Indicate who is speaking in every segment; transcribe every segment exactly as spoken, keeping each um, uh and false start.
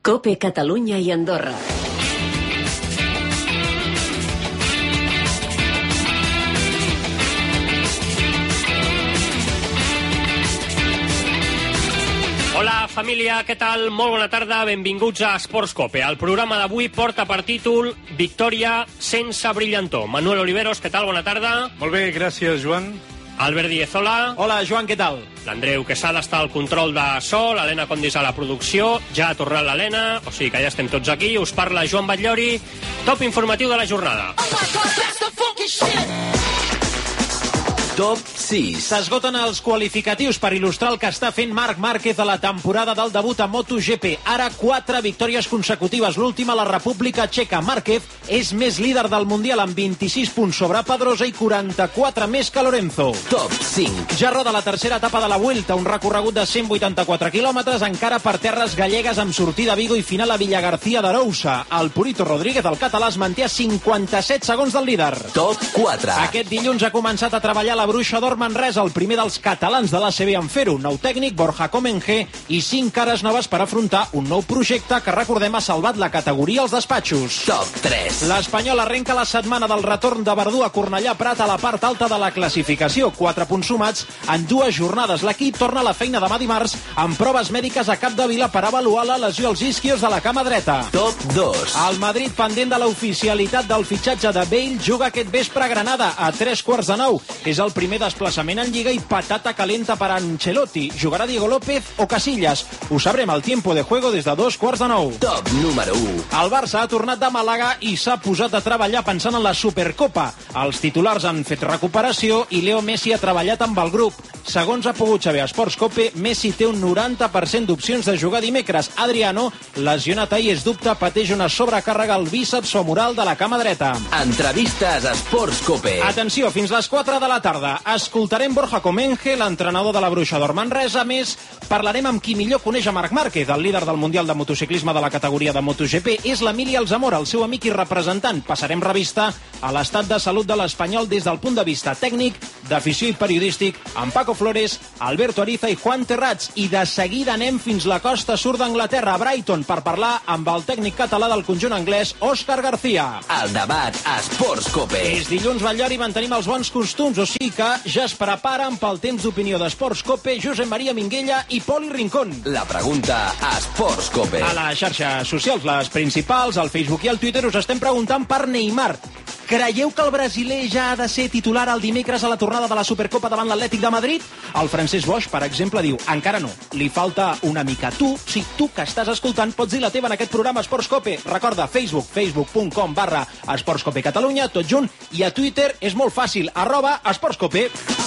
Speaker 1: COPE Catalunya i Andorra.
Speaker 2: Hola, família, què tal? Molt bona tarda, benvinguts a Esports Cope. El programa d'avui porta per títol Victòria sense brillantor. Manuel Oliveros, què tal? Bona tarda.
Speaker 3: Molt bé, gràcies, Joan.
Speaker 2: Albert Díez, hola.
Speaker 4: Hola, Joan, què tal?
Speaker 2: L'Andreu Quesada està al control de so, l'Helena Condis a la producció, ja ha tornat l'Helena, o sigui que ja estem tots aquí. Us parla Joan Batllori, top informatiu de la jornada.
Speaker 4: Top sis. S'esgoten els qualificatius per il·lustrar el que està fent Marc Márquez a la temporada del debut a MotoGP. Ara quatre victòries consecutives. L'última, la República Txeca. Márquez és més líder del Mundial amb vint-i-sis punts sobre Pedrosa i quaranta-quatre més que Lorenzo. Top cinc. Ja roda la tercera etapa de la Vuelta, un recorregut de cent vuitanta-quatre quilòmetres, encara per terres gallegues amb sortida a Vigo i final a Villagarcía d'Arousa. El Purito Rodríguez, el català, es manté a cinquanta-set segons del líder. Top quatre. Aquest dilluns ha començat a treballar la Bruixa d'Or Manresa, el primer dels catalans de l'A C B en fer-ho. Nou tècnic, Borja Comengé, i cinc cares noves per afrontar un nou projecte que, recordem, ha salvat la categoria als despatxos. Top tres. L'Espanyol arrenca la setmana del retorn de Verdú a Cornellà Prat a la part alta de la classificació. Quatre punts sumats en dues jornades. L'equip torna a la feina demà dimarts amb proves mèdiques a Capdevila per avaluar la lesió als isquios de la cama dreta. Top dos. El Madrid, pendent de l'oficialitat del fitxatge de Bale, juga aquest vespre a Granada a tres quarts de nou. És el primer desplaçament en Lliga i patata calenta per a Ancelotti. Jugarà Diego López o Casillas? Ho sabrem al tiempo de juego des de dos quarts de nou. Top número u. El Barça ha tornat de Màlaga i s'ha posat a treballar pensant en la Supercopa. Els titulars han fet recuperació i Leo Messi ha treballat amb el grup. Segons ha pogut saber Esports Cope, Messi té un noranta per cent d'opcions de jugar dimecres. Adriano, lesionat ahir, és dubte, pateix una sobrecàrrega al bíceps femoral de la cama dreta. Entrevistes a Esports Cope. Atenció, fins les quatre de la tarda. Escoltarem Borja Comengé, l'entrenador de la Bruixa d'Or Manresa. A més, parlarem amb qui millor coneix a Marc Márquez, el líder del Mundial de Motociclisme de la categoria de MotoGP. És l'Emili Alzamora, el seu amic i representant. Passarem revista a l'estat de salut de l'Espanyol des del punt de vista tècnic, d'afició i periodístic, amb Paco Flores, Alberto Ariza i Juan Terrats. I de seguida anem fins la costa sud d'Anglaterra, a Brighton, per parlar amb el tècnic català del conjunt anglès, Òscar García. El debat a Esports Cope. És dilluns, Batllori, mantenim els bons costums, o sigui que ja es preparen pel temps d'opinió d'Esports Cope Josep Maria Minguella i Poli Rincón. La pregunta a Esports Cope. A les xarxes socials, les principals, al Facebook i al Twitter, us estem preguntant per Neymar. Creieu que el brasiler ja ha de ser titular el dimecres a la tornada de la Supercopa davant l'Atlètic de Madrid? El Francesc Boix, per exemple, diu: encara no, li falta una mica. Tu, si tu que estàs escoltant, pots dir la teva en aquest programa Esports Cope. Recorda, Facebook, facebook punt com barra Esports Cope Catalunya, tot junt, i a Twitter és molt fàcil, arroba Esports Cope.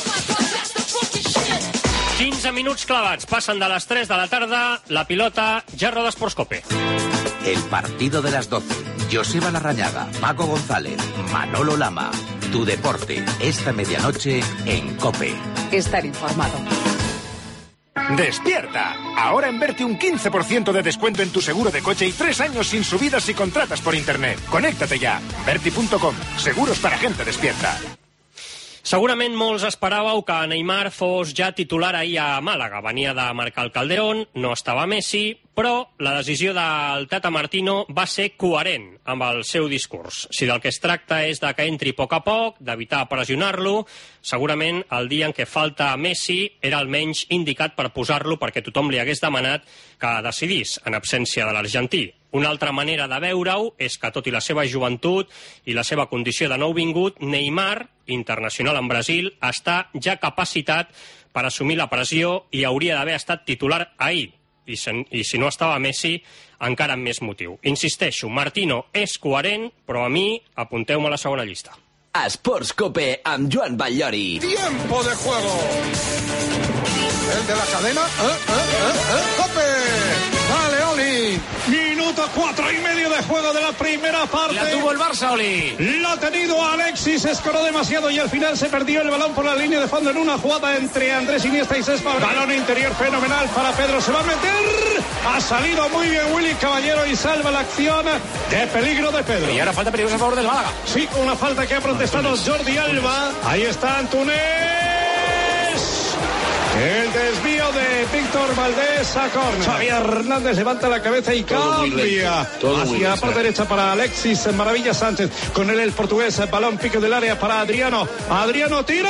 Speaker 2: quinze minuts clavats, passen de les tres de la tarda, la pilota ja roda Esports Cope.
Speaker 5: El partido de las doce. Joseba Larrañaga, Paco González, Manolo Lama. Tu deporte, esta medianoche en COPE.
Speaker 1: Estar informado.
Speaker 6: ¡Despierta! Ahora en Berti un quince por ciento de descuento en tu seguro de coche y tres años sin subidas si contratas por internet. Conéctate ya. Berti punto com. Seguros para gente despierta.
Speaker 2: Segurament molts esperàveu que Neymar fos ja titular ahir a Màlaga. Venia de marcar el Calderón, no estava Messi, però la decisió del Tata Martino va ser coherent amb el seu discurs. Si del que es tracta és de que entri a poc a poc, d'evitar pressionar-lo, segurament el dia en què falta Messi era el menys indicat per posar-lo perquè tothom li hagués demanat que decidís en absència de l'argentí. Una altra manera de veure-ho és que, tot i la seva joventut i la seva condició de nouvingut, Neymar, internacional en Brasil, està ja capacitat per assumir la pressió i hauria d'haver estat titular ahir. I si, I si no estava Messi, encara amb més motiu. Insisteixo, Martino és coherent, però a mi apunteu-me a la segona llista.
Speaker 4: Esports Cope amb Joan Batllori.
Speaker 7: Tiempo de juego. El de la cadena. ¿Eh? ¿Eh? ¿Eh? ¿Eh? ¡Cope! ¡Dale, Oli! Minuto cuatro y medio de juego de la primera parte.
Speaker 2: La tuvo el Barça, Oli.
Speaker 7: Lo ha tenido Alexis, escoró demasiado y al final se perdió el balón por la línea de fondo en una jugada entre Andrés Iniesta y Cesc. Balón interior fenomenal para Pedro, se va a meter. Ha salido muy bien Willy Caballero y salva la acción de peligro de Pedro.
Speaker 2: Y ahora falta peligrosa a favor del Málaga.
Speaker 7: Sí, una falta que ha protestado Jordi Alba. Ahí está Antunes. El desvío de Víctor Valdés a córner. Xavi Hernández levanta la cabeza y todo cambia hacia la parte derecha para Alexis Maravilla Sánchez. Con él el portugués, el balón pique del área para Adriano. Adriano tira.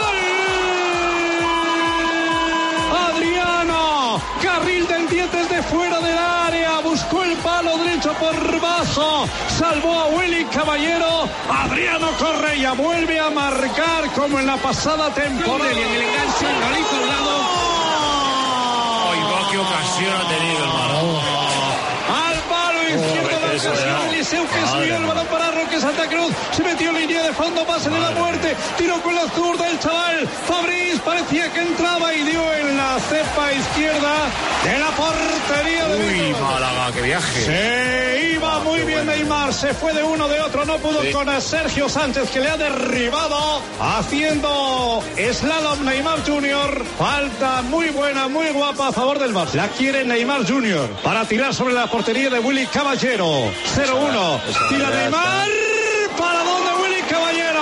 Speaker 7: Adriano, carril del diez desde fuera del área, buscó el palo derecho por bajo, salvó a Willy Caballero. Adriano Correa vuelve a marcar como en la pasada temporada. Y en el enganche, Galito al lado.
Speaker 3: ¡Ay, va, qué ocasión ha tenido el balón!
Speaker 7: Al palo izquierdo de la ocasión, Eliseu que subió el balón para Roque Santa Cruz, se metió en línea de fondo, pase de la muerte, tiró con la zurda el chaval Fabriz, parecía que entraba y dio en la cepa izquierda de la portería de
Speaker 3: Uy,
Speaker 7: Víctor.
Speaker 3: Málaga, qué viaje.
Speaker 7: Se iba muy bien Neymar, se fue de uno de otro, no pudo sí. con Sergio Sánchez que le ha derribado, haciendo slalom Neymar Junior. Falta muy buena, muy guapa a favor del Barça. La quiere Neymar Junior para tirar sobre la portería de Willy Caballero. cero uno. Tira Neymar. ¿Para dónde Willy Caballero?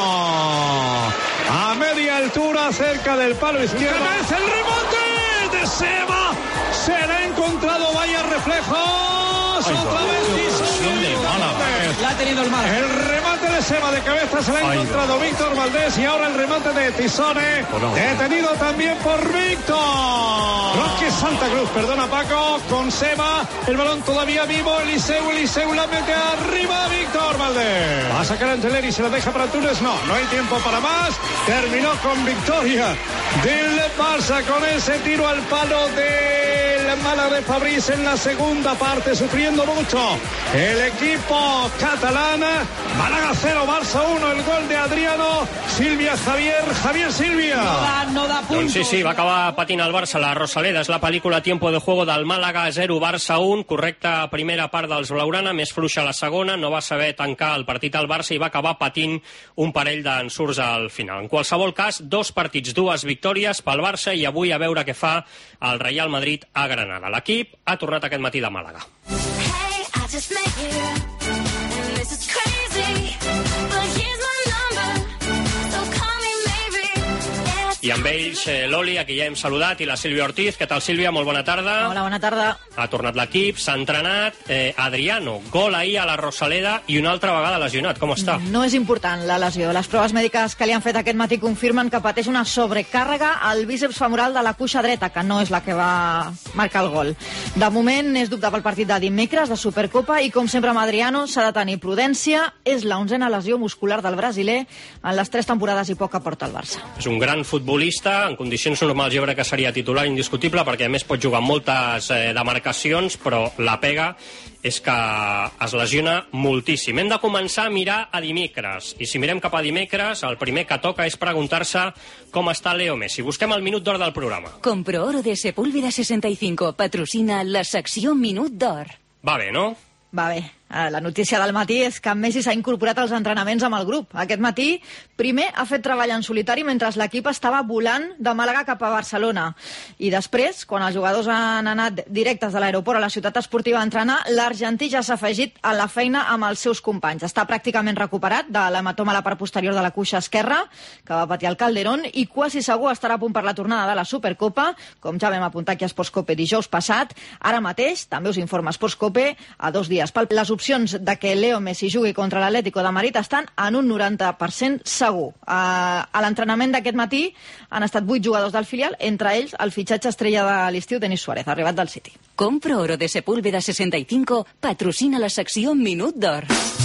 Speaker 7: A media altura, cerca del palo izquierdo. ¡Es el remate de Seba! Se le ha encontrado, vaya reflejos. Ay, otra vez
Speaker 4: la ha tenido el Málaga.
Speaker 7: El remate de Seba de cabeza se le ha encontrado Ay, Víctor Valdés y ahora el remate de Tizone. Oh, detenido también por Víctor. Roque Santa Cruz, perdona Paco, con Seba. El balón todavía vivo. Eliseu, Eliseu la mete arriba. Víctor Valdés. Va a sacar a Angeleri y se la deja para Túnez. No, no hay tiempo para más. Terminó con victoria del Barça con ese tiro al palo del Málaga de Fabriz en la segunda parte, sufriendo mucho el equipo catalán. Málaga cero, Barça uno, el gol de Adriano. Silvia Javier, Javier Silvia.
Speaker 2: No da, no da puntos. Doncs sí, sí, va acabar patint el Barça. La Rosaleda és la pel·lícula Tiempo de Juego del Málaga zero, Barça un. Correcta primera part dels Blaugrana, més fluixa la segona. No va saber tancar el partit al Barça i va acabar patint un parell d'ensurts al final. En qualsevol cas, dos partits, dues victòries pel Barça i avui a veure què fa el Real Madrid a Granada. L'equip ha tornat aquest matí de Màlaga. Hey, I just met you, and this is crazy, but here's my number, so call me maybe. I amb ells, eh, l'Oli, a qui ja hem saludat, i la Sílvia Ortiz. Què tal, Sílvia? Molt bona tarda.
Speaker 8: Hola, bona tarda.
Speaker 2: Ha tornat l'equip, s'ha entrenat. Eh, Adriano, gol ahir a la Rosaleda i una altra vegada lesionat. Com està?
Speaker 8: No és important la lesió. Les proves mèdiques que li han fet aquest matí confirmen que pateix una sobrecàrrega al bíceps femoral de la cuixa dreta, que no és la que va marcar el gol. De moment és dubte pel partit de dimecres de Supercopa i, com sempre amb Adriano, s'ha de tenir prudència. És l'onzena lesió muscular del brasiler en les tres temporades i poc que porta el Barça.
Speaker 2: És un gran futbolista. En condicions normals jo crec que seria titular indiscutible perquè a més pot jugar moltes eh, demarcacions, però la pega és que es lesiona moltíssim. Hem de començar a mirar a dimecres. I si mirem cap a dimecres, el primer que toca és preguntar-se com està Leo Messi. Busquem el minut d'or del programa.
Speaker 9: Compro oro de Sepúlveda sesenta y cinco. Patrocina la secció Minut d'Or.
Speaker 2: Va bé, no?
Speaker 8: Va bé. La notícia del matí és que Messi s'ha incorporat als entrenaments amb el grup. Aquest matí, primer ha fet treball en solitari mentre l'equip estava volant de Màlaga cap a Barcelona. I després, quan els jugadors han anat directes de l'aeroport a la ciutat esportiva a entrenar, l'argentí ja s'ha afegit a la feina amb els seus companys. Està pràcticament recuperat de l'hematoma a la part posterior de la cuixa esquerra, que va patir el Calderón, i quasi segur estarà a punt per la tornada de la Supercopa, com ja vam apuntar aquí a Sportscope dijous passat. Ara mateix, també us informa Sportscope, a dos dies. Les opcions de que Leo Messi jugui contra l'Atlético de Madrid estan en un noranta per cent segur. A, a l'entrenament d'aquest matí han estat vuit jugadors del filial, entre ells el fitxatge estrella de l'estiu, Denis Suárez, arribat del City.
Speaker 9: Compro oro de Sepúlveda sesenta y cinco, patrocina la secció Minut d'Or.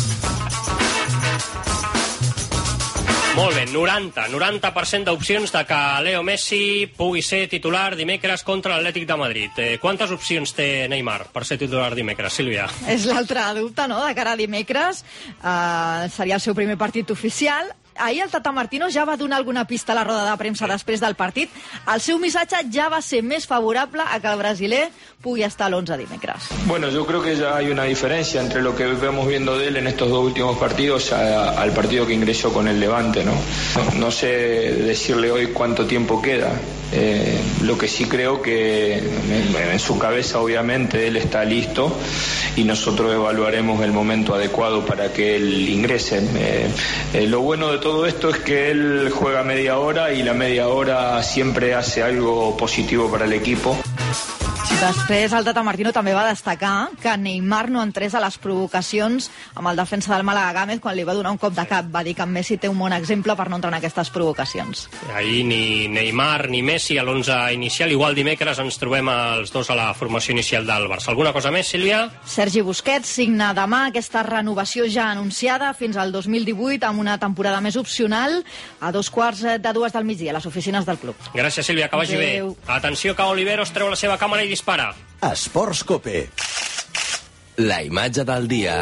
Speaker 2: Molt bé, noranta, noranta per cent d'opcions de que Leo Messi pugui ser titular dimecres contra l'Atlètic de Madrid. Eh, quantes opcions té Neymar per ser titular dimecres, Sílvia?
Speaker 8: És l'altre dubte, no?, de cara a dimecres. Uh, seria el seu primer partit oficial. Ahir el Tata Martino ja va donar alguna pista a la roda de premsa després del partit. El seu missatge ja va ser més favorable a que el brasiler pugui estar a l'onze dimecres.
Speaker 10: Bueno, yo creo que ya hay una diferencia entre lo que vemos viendo de él en estos dos últimos partidos a, al partido que ingresó con el Levante, ¿no? No, no sé decirle hoy cuánto tiempo queda. Eh, lo que sí creo que en, en su cabeza obviamente él está listo y nosotros evaluaremos el momento adecuado para que él ingrese. Eh, eh, lo bueno de todo esto es que él juega media hora y la media hora siempre hace algo positivo para el equipo.
Speaker 8: Després, el Tata Martino també va destacar que Neymar no entrés a les provocacions amb el defensa del Màlaga, Gámez, quan li va donar un cop de cap. Va dir que Messi té un bon exemple per no entrar en aquestes provocacions.
Speaker 2: Ahir ni Neymar ni Messi a l'onze inicial. Igual dimecres ens trobem els dos a la formació inicial del Barça. Alguna cosa més, Sílvia?
Speaker 8: Sergi Busquets signa demà aquesta renovació ja anunciada fins al dos mil divuit amb una temporada més opcional a dos quarts de dues del migdia a les oficines del club.
Speaker 2: Gràcies, Sílvia, que vagi
Speaker 8: Adeu.
Speaker 2: bé. Atenció, que Oliveros treu la seva càmera i dispara.
Speaker 11: Esports Cope. La imatge del dia.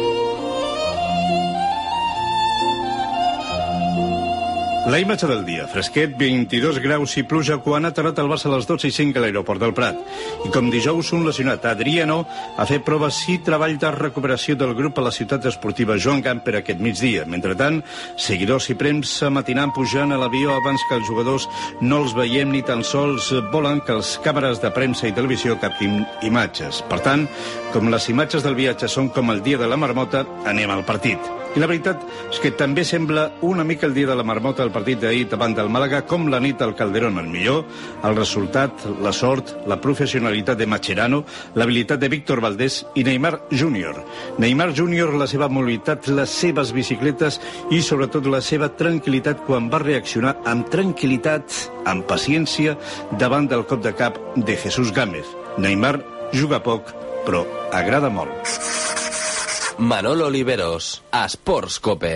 Speaker 12: La imatge del dia. Fresquet, vint-i-dos graus i pluja quan ha aterrat el Barça a les dotze i cinc a l'aeroport del Prat. I com dijous, un lesionat, Adriano, ha fet proves i treball de recuperació del grup a la ciutat esportiva Joan Gamper aquest migdia. Mentrestant, seguidors i premsa matinant pujant a l'avió abans que els jugadors no els veiem ni tan sols volen que els càmeres de premsa i televisió captin imatges. Per tant, com les imatges del viatge són com el dia de la marmota, anem al partit. I la veritat és que també sembla una mica el dia de la marmota el partit d'ahir davant del Màlaga com la nit al Calderón. El millor, el resultat, la sort, la professionalitat de Mascherano, l'habilitat de Víctor Valdés i Neymar júnior. Neymar júnior, la seva mobilitat, les seves bicicletes i sobretot la seva tranquil·litat quan va reaccionar amb tranquil·litat, amb paciència, davant del cop de cap de Jesús Gámez. Neymar juga poc, però agrada molt.
Speaker 11: Manolo Oliveros, a Esports Cope.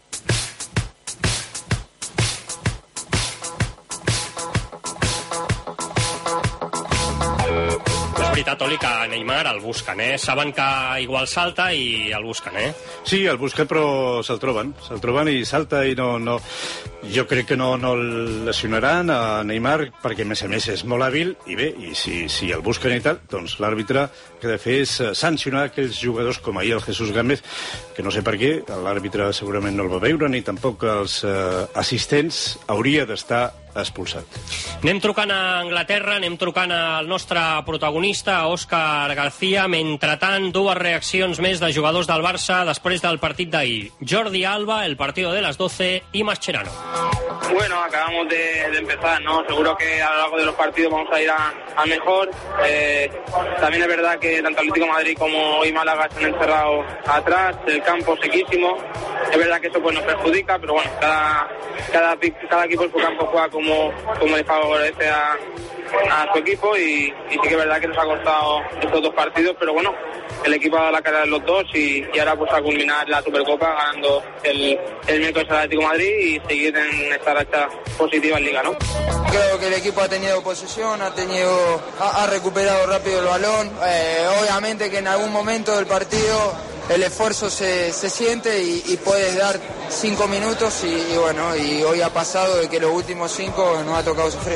Speaker 2: És veritat, Oli, que Neymar el busquen, eh? Saben que igual salta i el busquen, eh?
Speaker 12: Sí, el busquen, però se'l troben. Se'l troben i salta i no... no... Jo crec que no, no el lesionaran a Neymar perquè, a més a més, és molt hàbil i bé, i si, si el busquen i tal, doncs l'àrbitre que ha de fer és sancionar aquells jugadors com ahir el Jesús Gámez, que no sé per què, l'àrbitre segurament no el va veure, ni tampoc els eh, assistents, hauria d'estar expulsat.
Speaker 2: Anem trucant a Anglaterra, anem trucant al nostre protagonista, a Òscar García. Mentretant, dues reaccions més de jugadors del Barça després del partit d'ahir. Jordi Alba, el partido de las doce, y Mascherano.
Speaker 13: Bueno, acabamos de, de empezar, ¿no? Seguro que a lo largo de los partidos vamos a ir a, a mejor. Eh, también es verdad que tanto Atlético de Madrid como hoy Málaga se han encerrado atrás, el campo sequísimo. Es verdad que eso pues nos perjudica, pero bueno, cada, cada, cada equipo en su campo juega como, como le favorece a, a su equipo y, y sí que es verdad que nos ha costado estos dos partidos, pero bueno, el equipo ha dado la cara de los dos y, y ahora pues a culminar la Supercopa ganando el, el miércoles al Atlético de Madrid y seguir en esta racha positiva en Liga, ¿no?
Speaker 14: Creo que el equipo ha tenido posesión, ha tenido, ha, ha recuperado rápido el balón. Eh, obviamente que en algún momento del partido el esfuerzo se, se siente y, y puedes dar cinco minutos y, y bueno, y hoy ha pasado de que los últimos cinco nos ha tocado sufrir.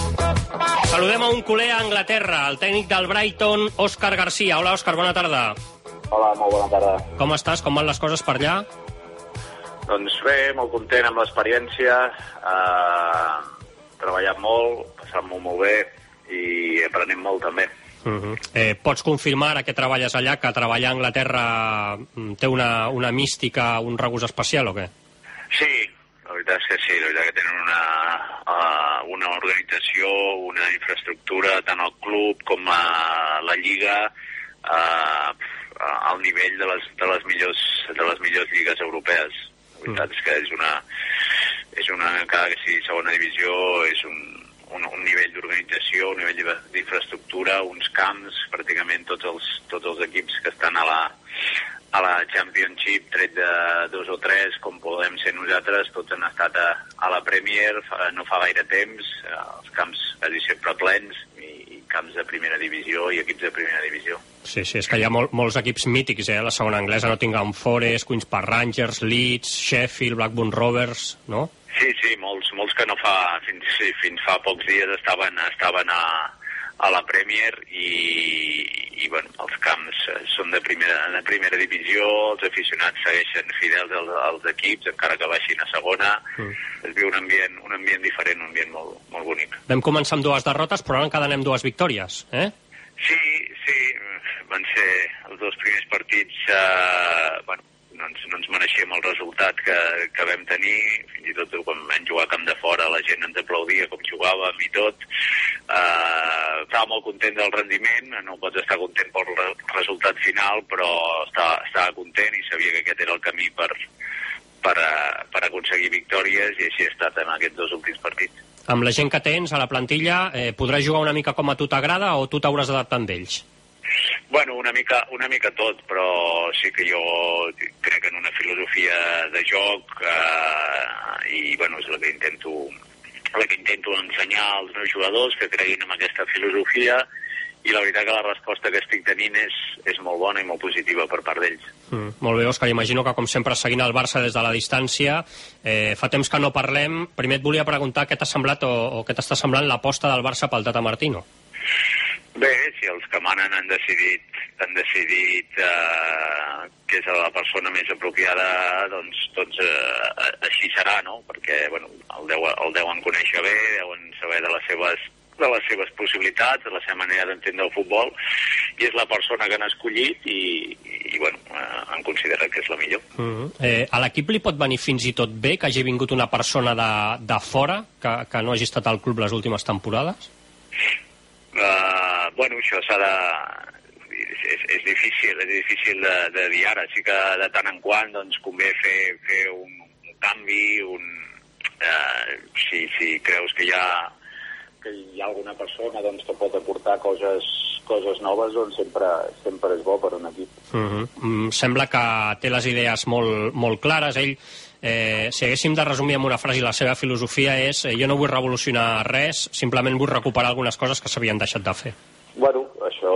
Speaker 2: Saludem a un culer a Anglaterra, el tècnic del Brighton, Òscar García. Hola, Òscar, bona tarda.
Speaker 15: Hola, molt bona tarda.
Speaker 2: Com estàs? Com van les coses per allà?
Speaker 15: Doncs bé, molt content amb l'experiència, eh, treballat molt, passant molt, molt bé i aprenem molt també.
Speaker 2: Uh -huh. eh, pots confirmar, ara que treballes allà, que treballar a Anglaterra té una, una mística, un regust especial o què?
Speaker 15: Sí, la veritat és que sí, la veritat que tenen una, uh, una organització, una infraestructura, tant al club com a la Lliga, uh, al nivell de les, de les, millors, de les millors lligues europees. La veritat mm. és que és una, és una, encara que sigui segona divisió, és un, un, un nivell d'organització, un nivell d'infraestructura, uns camps, pràcticament tots els, tots els equips que estan a la, a la Championship, tret de dos o tres, com podem ser nosaltres, tots han estat a, a la Premier fa, no fa gaire temps, els camps quasi sempre plens, i, i camps de primera divisió i equips de primera divisió.
Speaker 2: Sí, sí, és que hi ha mol, molts equips mítics, eh? La segona anglesa, Nottingham Forest, Queen's Park Rangers, Leeds, Sheffield, Blackburn Rovers, no?
Speaker 15: Sí, sí, molts, molts que no fa, fins, sí, fins fa pocs dies estaven, estaven a, a la Premier i, i bueno, els camps són de primera, de primera divisió, els aficionats segueixen fidels als, als equips, encara que baixin a segona. Mm. Es viu un ambient, un ambient diferent, un ambient molt, molt bonic.
Speaker 2: Vam començar amb dues derrotes, però ara encara anem dues victòries, eh?
Speaker 15: Sí, sí, van ser els dos primers partits, eh, bueno, no ens, no ens mereixíem el resultat que, que vam tenir, fins i tot quan vam jugar a camp de fora la gent ens aplaudia com jugàvem i tot. Uh, estava molt content del rendiment, no pots estar content pel re resultat final, però estava, estava content i sabia que aquest era el camí per, per, uh, per aconseguir victòries, i així ha estat en aquests dos últims partits.
Speaker 2: Amb la gent que tens a la plantilla, eh, podràs jugar una mica com a tu t'agrada o tu t'hauràs d'adaptar amb ells?
Speaker 15: Bueno, una mica, una mica tot, però sí que jo crec en una filosofia de joc eh, i bueno, és el que intento, el que intento ensenyar als meus jugadors, que creguin en aquesta filosofia, i la veritat que la resposta que estic tenint és, és molt bona i molt positiva per part d'ells.
Speaker 2: Mm, molt bé, Òscar, imagino que com sempre seguint el Barça des de la distància, eh, fa temps que no parlem. Primer et volia preguntar què t'ha semblat o, o què t'està semblant l'aposta del Barça pel Tata Martino.
Speaker 15: Bé, si els que manen han decidit, han decidit eh, que és la persona més apropiada, doncs, doncs eh, així serà, no? Perquè bueno, el, deu, el deuen conèixer bé, deuen saber de les seves, de les seves possibilitats, de la seva manera d'entendre el futbol, i és la persona que han escollit i, i bueno, eh, han considerat que és la millor.
Speaker 2: Mm-hmm. eh, a l'equip li pot venir fins i tot bé que hagi vingut una persona de, de fora, que, que no hagi estat al club les últimes temporades?
Speaker 15: Uh, bueno, això s'ha de... És, és difícil, és difícil de, de dir ara. Sí que de tant en quant doncs, convé fer, fer un, un canvi, un, uh, si, si creus que hi ha, que hi ha alguna persona doncs, que pot aportar coses, coses noves, doncs sempre, sempre és bo per un equip.
Speaker 2: Uh-huh. mm, sembla que té les idees molt, molt clares. Ell, eh, si haguéssim de resumir amb una frase, la seva filosofia és eh, jo no vull revolucionar res, simplement vull recuperar algunes coses que s'havien deixat de fer.
Speaker 15: Bueno, això,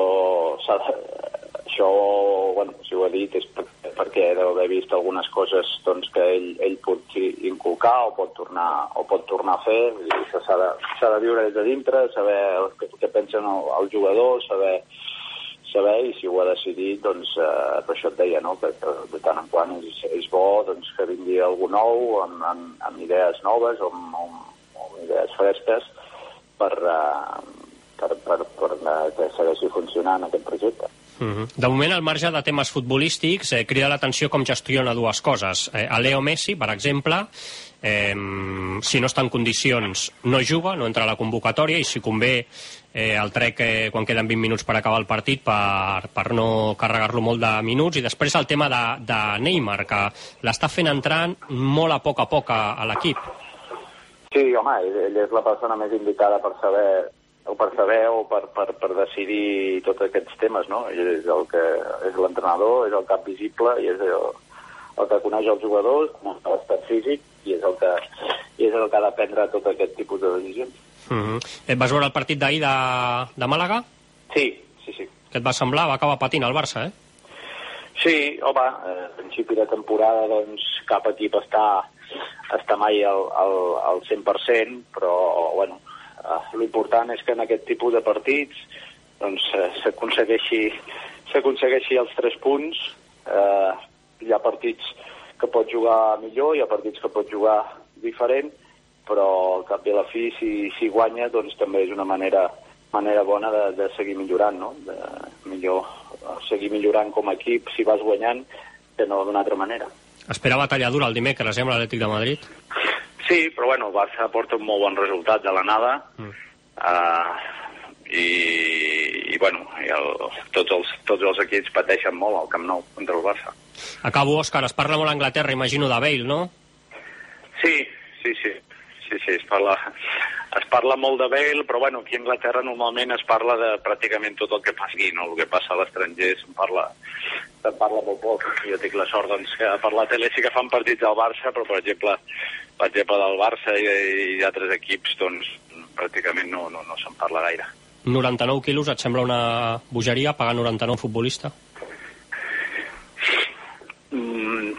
Speaker 15: això bueno, si ho he dit és perquè deu haver vist algunes coses doncs, que ell, ell pot inculcar o pot tornar, o pot tornar a fer, i això s'ha de, s'ha de viure des de dintre, saber què, què pensen els jugadors, saber saber, i si ho ha decidit, doncs, eh, per això et deia, no?, que de tant en quant és, és bo doncs, que vingui algú nou, amb, amb, amb idees noves, o amb, amb, amb idees fresques, per, eh, per, per, per eh, que segueixi funcionant aquest projecte.
Speaker 2: Uh-huh. De moment, al marge de temes futbolístics, eh, crida l'atenció com gestiona dues coses. Eh, a Leo Messi, per exemple, eh, si no està en condicions, no juga, no entra a la convocatòria, i si convé eh, el trec eh, quan queden vint minuts per acabar el partit per, per no carregar-lo molt de minuts. I després el tema de, de Neymar, que l'està fent entrant molt a poc a poc a, a l'equip.
Speaker 15: Sí, home, ell, ell és la persona més indicada per saber o per saber o per, per, per decidir tots aquests temes, no? Ell és el que és l'entrenador, és el cap visible i és el, el que coneix els jugadors, l'estat físic, i és el que, i és el que ha de prendre tot aquest tipus de decisions.
Speaker 2: Uh-huh. Et vas veure el partit d'ahir de, de Màlaga?
Speaker 15: Sí, sí, sí.
Speaker 2: Què et va semblar? Va acabar patint el Barça, eh?
Speaker 15: Sí, home, a principi de temporada doncs cap equip està, està mai al, al, al cent per cent, però, bueno, Uh, l'important és que en aquest tipus de partits doncs, uh, s'aconsegueixi s'aconsegueixi els tres punts. Uh, hi ha partits que pot jugar millor, hi ha partits que pot jugar diferent, però al cap i a la fi, si, si guanya, doncs també és una manera, manera bona de, de seguir millorant, no? De millor, uh, seguir millorant com a equip si vas guanyant, que no d'una altra manera.
Speaker 2: Espera batalla dura el dimecres, eh, amb l'Atlètic de Madrid?
Speaker 15: Sí, però bueno, el Barça porta un molt bon resultat de l'anada, mm. uh, i, i bueno, i el, tots, els, tots els equips pateixen molt al Camp Nou contra el Barça.
Speaker 2: Acabo, Òscar, es parla molt a Anglaterra, imagino, de Bale, no?
Speaker 15: Sí, sí, sí, sí, sí, es parla, es parla molt de Bale, però bueno, aquí a Anglaterra normalment es parla de pràcticament tot el que passi, no? El que passa a l'estranger se'n parla, se'n parla molt poc. Jo tinc la sort doncs, que per la tele sí que fan partits del Barça, però per exemple, per exemple del Barça i, i altres equips, doncs pràcticament no, no, no se'n parla gaire.
Speaker 2: noranta-nou quilos, et sembla una bogeria pagar noranta-nou futbolista?
Speaker 15: Mm,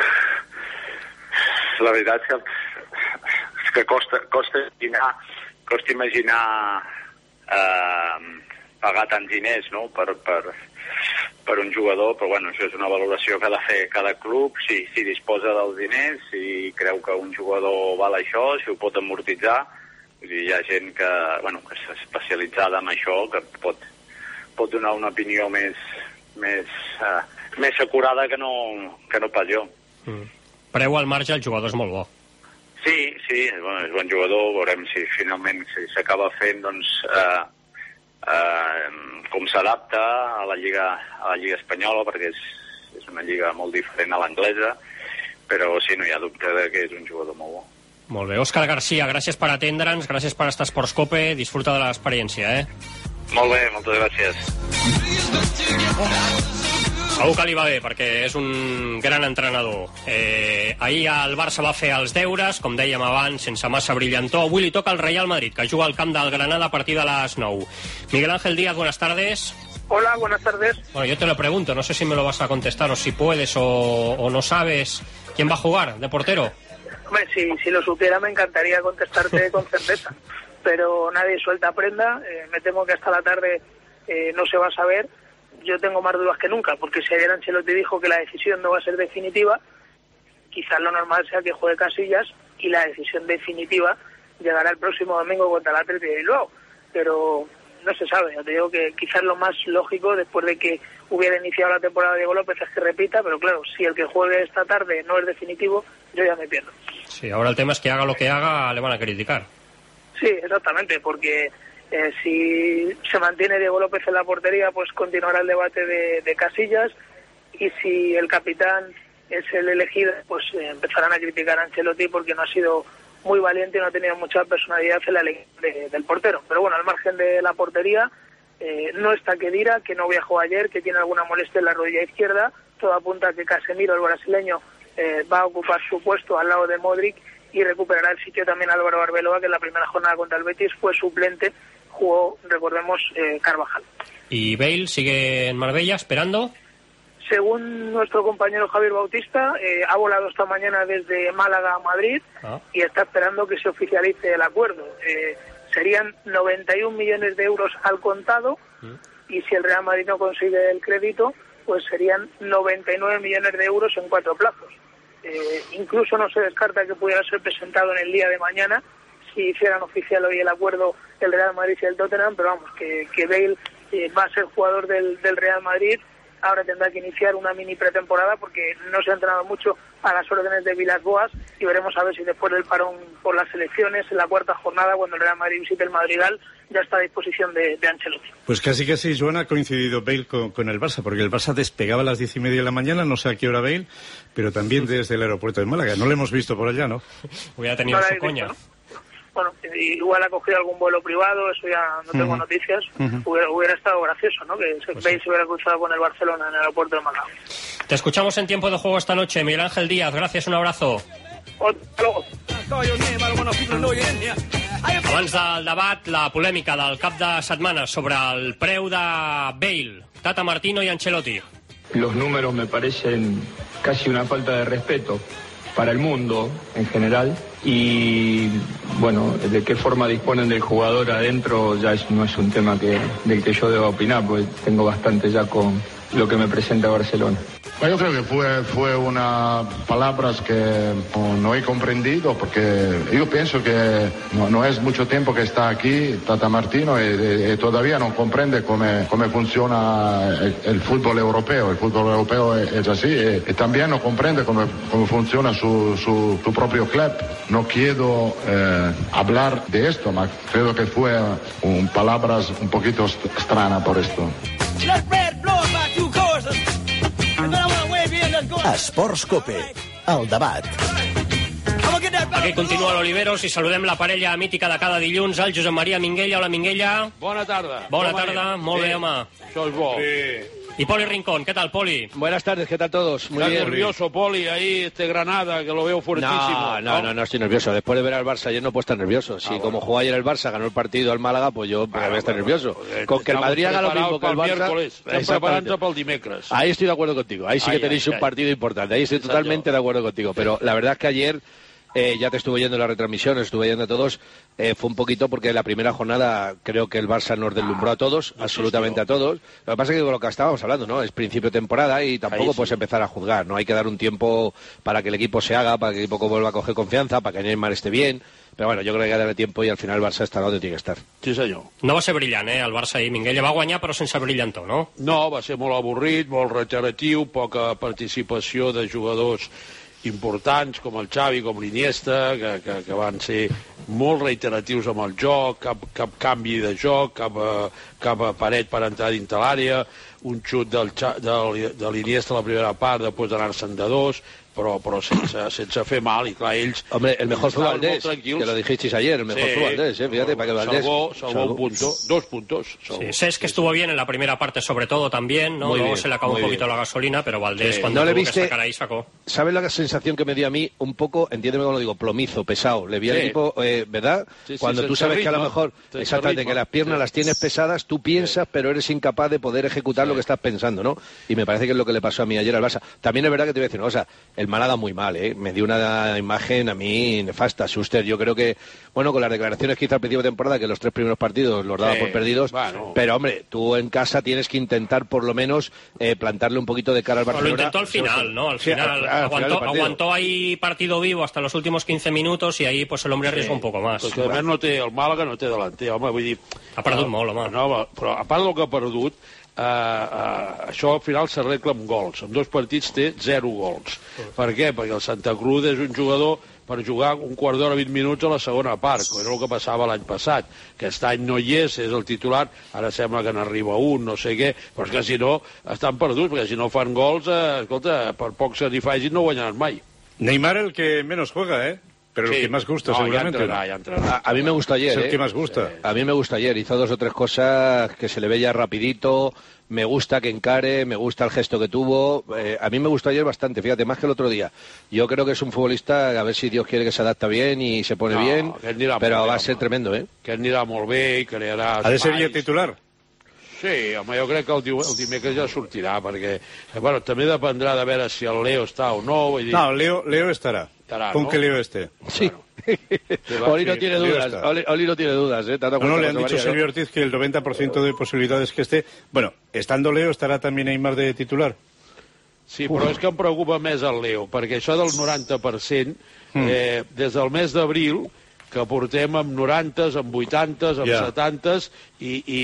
Speaker 15: la veritat és que, és que costa, costa imaginar, costa imaginar eh, pagar tants diners, no?, per, per, per per un jugador, però bueno, això és una valoració que ha de fer cada club, si, si disposa dels diners, si creu que un jugador val això, si ho pot amortitzar. Vull dir, hi ha gent que, bueno, que és especialitzada en això, que pot, pot donar una opinió més, més, uh, més acurada que no, que no pas jo.
Speaker 2: Mm. Preu al marge, el jugador és molt bo.
Speaker 15: Sí, sí, és bon, és bon jugador, veurem si finalment si s'acaba fent, doncs, eh, eh, com s'adapta a la lliga a la lliga espanyola, perquè és, és una lliga molt diferent a l'anglesa, però sí, no hi ha dubte de que és un jugador molt bo.
Speaker 2: Molt bé, Òscar Garcia, gràcies per atendre'ns, gràcies per estar a Sports Cope, disfruta de l'experiència, eh?
Speaker 15: Molt bé, moltes gràcies.
Speaker 2: Segur que li va bé, perquè és un gran entrenador. Eh, ahir el Barça va fer els deures, com dèiem abans, sense massa brillantor. Avui li toca al Real Madrid, que juga al camp del Granada a partir de las nou. Miguel Ángel Díaz, buenas tardes.
Speaker 16: Hola, buenas tardes.
Speaker 2: Bueno, yo te lo pregunto, no sé si me lo vas a contestar o si puedes o, o no sabes quién va a jugar de portero.
Speaker 16: Hombre, si, si lo supiera me encantaría contestarte con certeza, pero nadie suelta prenda. Eh, me temo que hasta la tarde eh, no se va a saber. Yo tengo más dudas que nunca, porque si ayer Ancelotti dijo que la decisión no va a ser definitiva, quizás lo normal sea que juegue Casillas y la decisión definitiva llegará el próximo domingo contra el Athletic de Bilbao. Pero no se sabe, ya te digo que quizás lo más lógico después de que hubiera iniciado la temporada de Diego López es que repita, pero claro, si el que juegue esta tarde no es definitivo, yo ya me pierdo.
Speaker 2: Sí, ahora el tema es que haga lo que haga, le van a criticar.
Speaker 16: Sí, exactamente, porque eh, si se mantiene Diego López en la portería, pues continuará el debate de, de Casillas, y si el capitán es el elegido, pues eh, empezarán a criticar a Ancelotti porque no ha sido muy valiente y no ha tenido mucha personalidad en la elección de, del portero. Pero bueno, al margen de la portería, eh, no está Khedira, que no viajó ayer, que tiene alguna molestia en la rodilla izquierda. Todo apunta a que Casemiro, el brasileño, eh, va a ocupar su puesto al lado de Modric y recuperará el sitio también Álvaro Arbeloa, que en la primera jornada contra el Betis fue suplente, jugó, recordemos, eh, Carvajal.
Speaker 2: ¿Y Bale sigue en Marbella esperando?
Speaker 16: Según nuestro compañero Javier Bautista, eh, ha volado esta mañana desde Málaga a Madrid ah. y está esperando que se oficialice el acuerdo. Eh, serían noventa y un millones de euros al contado mm. y si el Real Madrid no consigue el crédito, pues serían noventa y nueve millones de euros en cuatro plazos. Eh, incluso no se descarta que pudiera ser presentado en el día de mañana si hicieran oficial hoy el acuerdo el Real Madrid y el Tottenham, pero vamos, que, que Bale eh, va a ser jugador del, del Real Madrid. Ahora tendrá que iniciar una mini pretemporada porque no se ha entrenado mucho a las órdenes de Villas-Boas y veremos a ver si después del parón por las elecciones, en la cuarta jornada, cuando el Real Madrid visite el Madrigal, ya está a disposición de, de Ancelotti.
Speaker 12: Pues casi casi, Joan, ha coincidido Bale con, con el Barça, porque el Barça despegaba a las diez y media de la mañana, no sé a qué hora Bale, pero también desde el aeropuerto de Málaga. No lo hemos visto por allá, ¿no?
Speaker 2: Hubiera tenido no su coña. Visto, ¿no?
Speaker 16: Bueno, igual ha cogido algún vuelo privado, eso ya no tengo uh-huh. noticias. Uh-huh. Hubiera, hubiera estado gracioso, ¿no? Que pues Bale sí. se hubiera cruzado con el Barcelona en el aeropuerto de Málaga.
Speaker 2: Te escuchamos en Tiempo de Juego esta noche, Miguel Ángel Díaz. Gracias, un abrazo.
Speaker 16: Hasta luego.
Speaker 2: Abans del debat, la polèmica del cap de setmana sobre el preu de Bale, Tata Martino y Ancelotti.
Speaker 10: Los números me parecen casi una falta de respeto para el mundo en general y bueno, de qué forma disponen del jugador adentro ya es, no es un tema que, del que yo deba opinar, porque tengo bastante ya con lo que me presenta Barcelona.
Speaker 17: Yo creo que fue, fue una palabras que no, no he comprendido, porque yo pienso que no, no es mucho tiempo que está aquí Tata Martino y, y todavía no comprende cómo, cómo funciona el, el fútbol europeo. El fútbol europeo es, es así y, y también no comprende cómo, cómo funciona su, su, su propio club. No quiero eh, hablar de esto, pero creo que fue un, palabras un poquito extrañas por esto.
Speaker 18: Esports Cope, el debat.
Speaker 2: Aquí continua l'Oliveros i saludem la parella mítica de cada dilluns, el Josep Maria Minguella. Hola, Minguella.
Speaker 3: Bona tarda.
Speaker 2: Bona tarda, molt bé, home.
Speaker 3: Això és bo. Sí.
Speaker 2: Y Poli Rincón, ¿qué tal, Poli?
Speaker 19: Buenas tardes, ¿qué tal todos?
Speaker 3: Muy bien. nervioso, Poli, ahí este Granada, que lo veo fuertísimo.
Speaker 19: No, no, no, no estoy nervioso. Después de ver al Barça ayer no puedo estar nervioso. Si ah, como bueno. jugó ayer el Barça, ganó el partido al Málaga, pues yo bueno, voy a estar bueno, nervioso. Pues, Con que el Madrid haga lo mismo que el Barça...
Speaker 3: preparando para el dimecres.
Speaker 19: Ahí estoy de acuerdo contigo. Ahí sí que ay, tenéis ay, un ay. partido importante. Ahí estoy totalmente de acuerdo contigo. Pero la verdad es que ayer... Eh, ya te estuve yendo en la retransmisión, estuve yendo a todos. Eh, fue un poquito porque la primera jornada creo que el Barça nos deslumbró a todos, no absolutamente a todos. Lo que pasa es que con lo que estábamos hablando, ¿no? Es principio de temporada y tampoco sí. puedes empezar a juzgar, ¿no? Hay que dar un tiempo para que el equipo se haga, para que el equipo vuelva a coger confianza, para que Neymar esté bien. Però bueno, jo crec que ha d'haver tiempo i al final el Barça estarà on tiene que estar.
Speaker 3: Sí, senyor.
Speaker 2: No va ser brillant, eh, el Barça ahir. Minguella va guanyar, però sense brillantor, no?
Speaker 3: No, va ser molt avorrit, molt reiteratiu, poca participació de jugadors importants com el Xavi, com l'Iniesta, que, que, que van ser molt reiteratius amb el joc, cap, cap canvi de joc, cap, cap paret per entrar dins de l'àrea, un xut del, del, de l'Iniesta a la primera part, després d'anar-se'n de dos, pero, pero sense, sense fer mal, y claro, ells...
Speaker 19: Hombre, el mejor fue Valdés, que lo dijisteis ayer, el mejor sí, fue Valdés, ¿eh? Fíjate, para que Valdés...
Speaker 3: Salvó, salvó, salvó un punto, dos puntos.
Speaker 2: Salvó. Sí, Cesc que estuvo bien en la primera parte, sobre todo, también, ¿no? Muy Luego bien, se le acabó un poquito bien la gasolina, pero Valdés, sí. cuando
Speaker 19: no
Speaker 2: tuvo
Speaker 19: le viste,
Speaker 2: que sacar ahí, sacó.
Speaker 19: ¿Sabes la sensación que me dio a mí? Un poco, entiéndeme cómo lo digo, plomizo, pesado. Le vi al
Speaker 3: sí.
Speaker 19: equipo, eh, ¿verdad? Sí, sí, cuando tú sabes ritmo, que a lo mejor, exactamente, ritmo. que las piernas sí. las tienes pesadas, tú piensas, sí. pero eres incapaz de poder ejecutar sí. lo que estás pensando, ¿no? Y me parece que es lo que le pasó a mí ayer al Barça. También es verdad que te voy a decir una cosa, el Málaga muy mal, ¿eh? Me dio una imagen a mí nefasta. Schuster, yo creo que, bueno, con las declaraciones que hizo al principio de temporada, que los tres primeros partidos los daba sí, por perdidos, bueno. pero hombre, tú en casa tienes que intentar por lo menos eh, plantarle un poquito de cara al Barcelona.
Speaker 2: Lo intentó al final, ¿no? Al final, sí, al, al aguantó, final aguantó ahí partido vivo hasta los últimos quince minutos y ahí pues el hombre arriesgó sí. un poco más.
Speaker 3: Perquè a més no té, el Màlaga no té delanter, home, vull dir...
Speaker 2: Ha perdut uh, molt, home.
Speaker 3: No, però a part del que ha perdut, uh, uh, això al final s'arregla amb gols. En dos partits té zero gols. Uh. Per què? Perquè el Santa Cruz és un jugador per jugar un quart d'hora, vint minuts a la segona part, que era el que passava l'any passat. Aquest any no hi és, és el titular, ara sembla que n'arriba un, no sé què, però és que si no estan perduts, perquè si no fan gols, eh, escolta, per poc se n'hi facin no guanyaran mai.
Speaker 12: Neymar el que menos juega, ¿eh? Pero sí. el que más gusta, no, seguramente.
Speaker 3: Ya entrará, ya entrará.
Speaker 19: A, a mí me gustó ayer.
Speaker 12: Es el
Speaker 19: ¿eh?
Speaker 12: que más gusta.
Speaker 19: A mí me gustó ayer. Hizo dos o tres cosas que se le veía rapidito. Me gusta que encare, me gusta el gesto que tuvo. Eh, a mí me gustó ayer bastante, fíjate, más que el otro día. Yo creo que es un futbolista, a ver si Dios quiere que se adapta bien y se pone no, bien, pero va a ser tremendo, ¿eh?
Speaker 3: Que anirà molt bé i crearà...
Speaker 12: Ha de ser ja titular?
Speaker 3: Sí, home, jo crec que el, el dimecres ja sortirà, perquè bueno, també dependrà de veure si el Leo està o no. Vull dir...
Speaker 12: No, Leo, Leo estarà. estarà Con ¿no? que Leo esté.
Speaker 19: Sí. Bueno. Oli no tiene dudas, Oli, Oli no tiene dudas, ¿eh?
Speaker 12: No, no, le han dicho a Silvio Ortiz que el noventa por ciento de posibilidades que esté... Bueno, estando Leo, ¿estarà també Neymar de titular?
Speaker 3: Sí, Uf. però és que em preocupa més el Leo, perquè això del noranta per cent, mm. eh, des del mes d'abril, que portem amb norantes, amb vuitantes, amb yeah. setantes, i, i,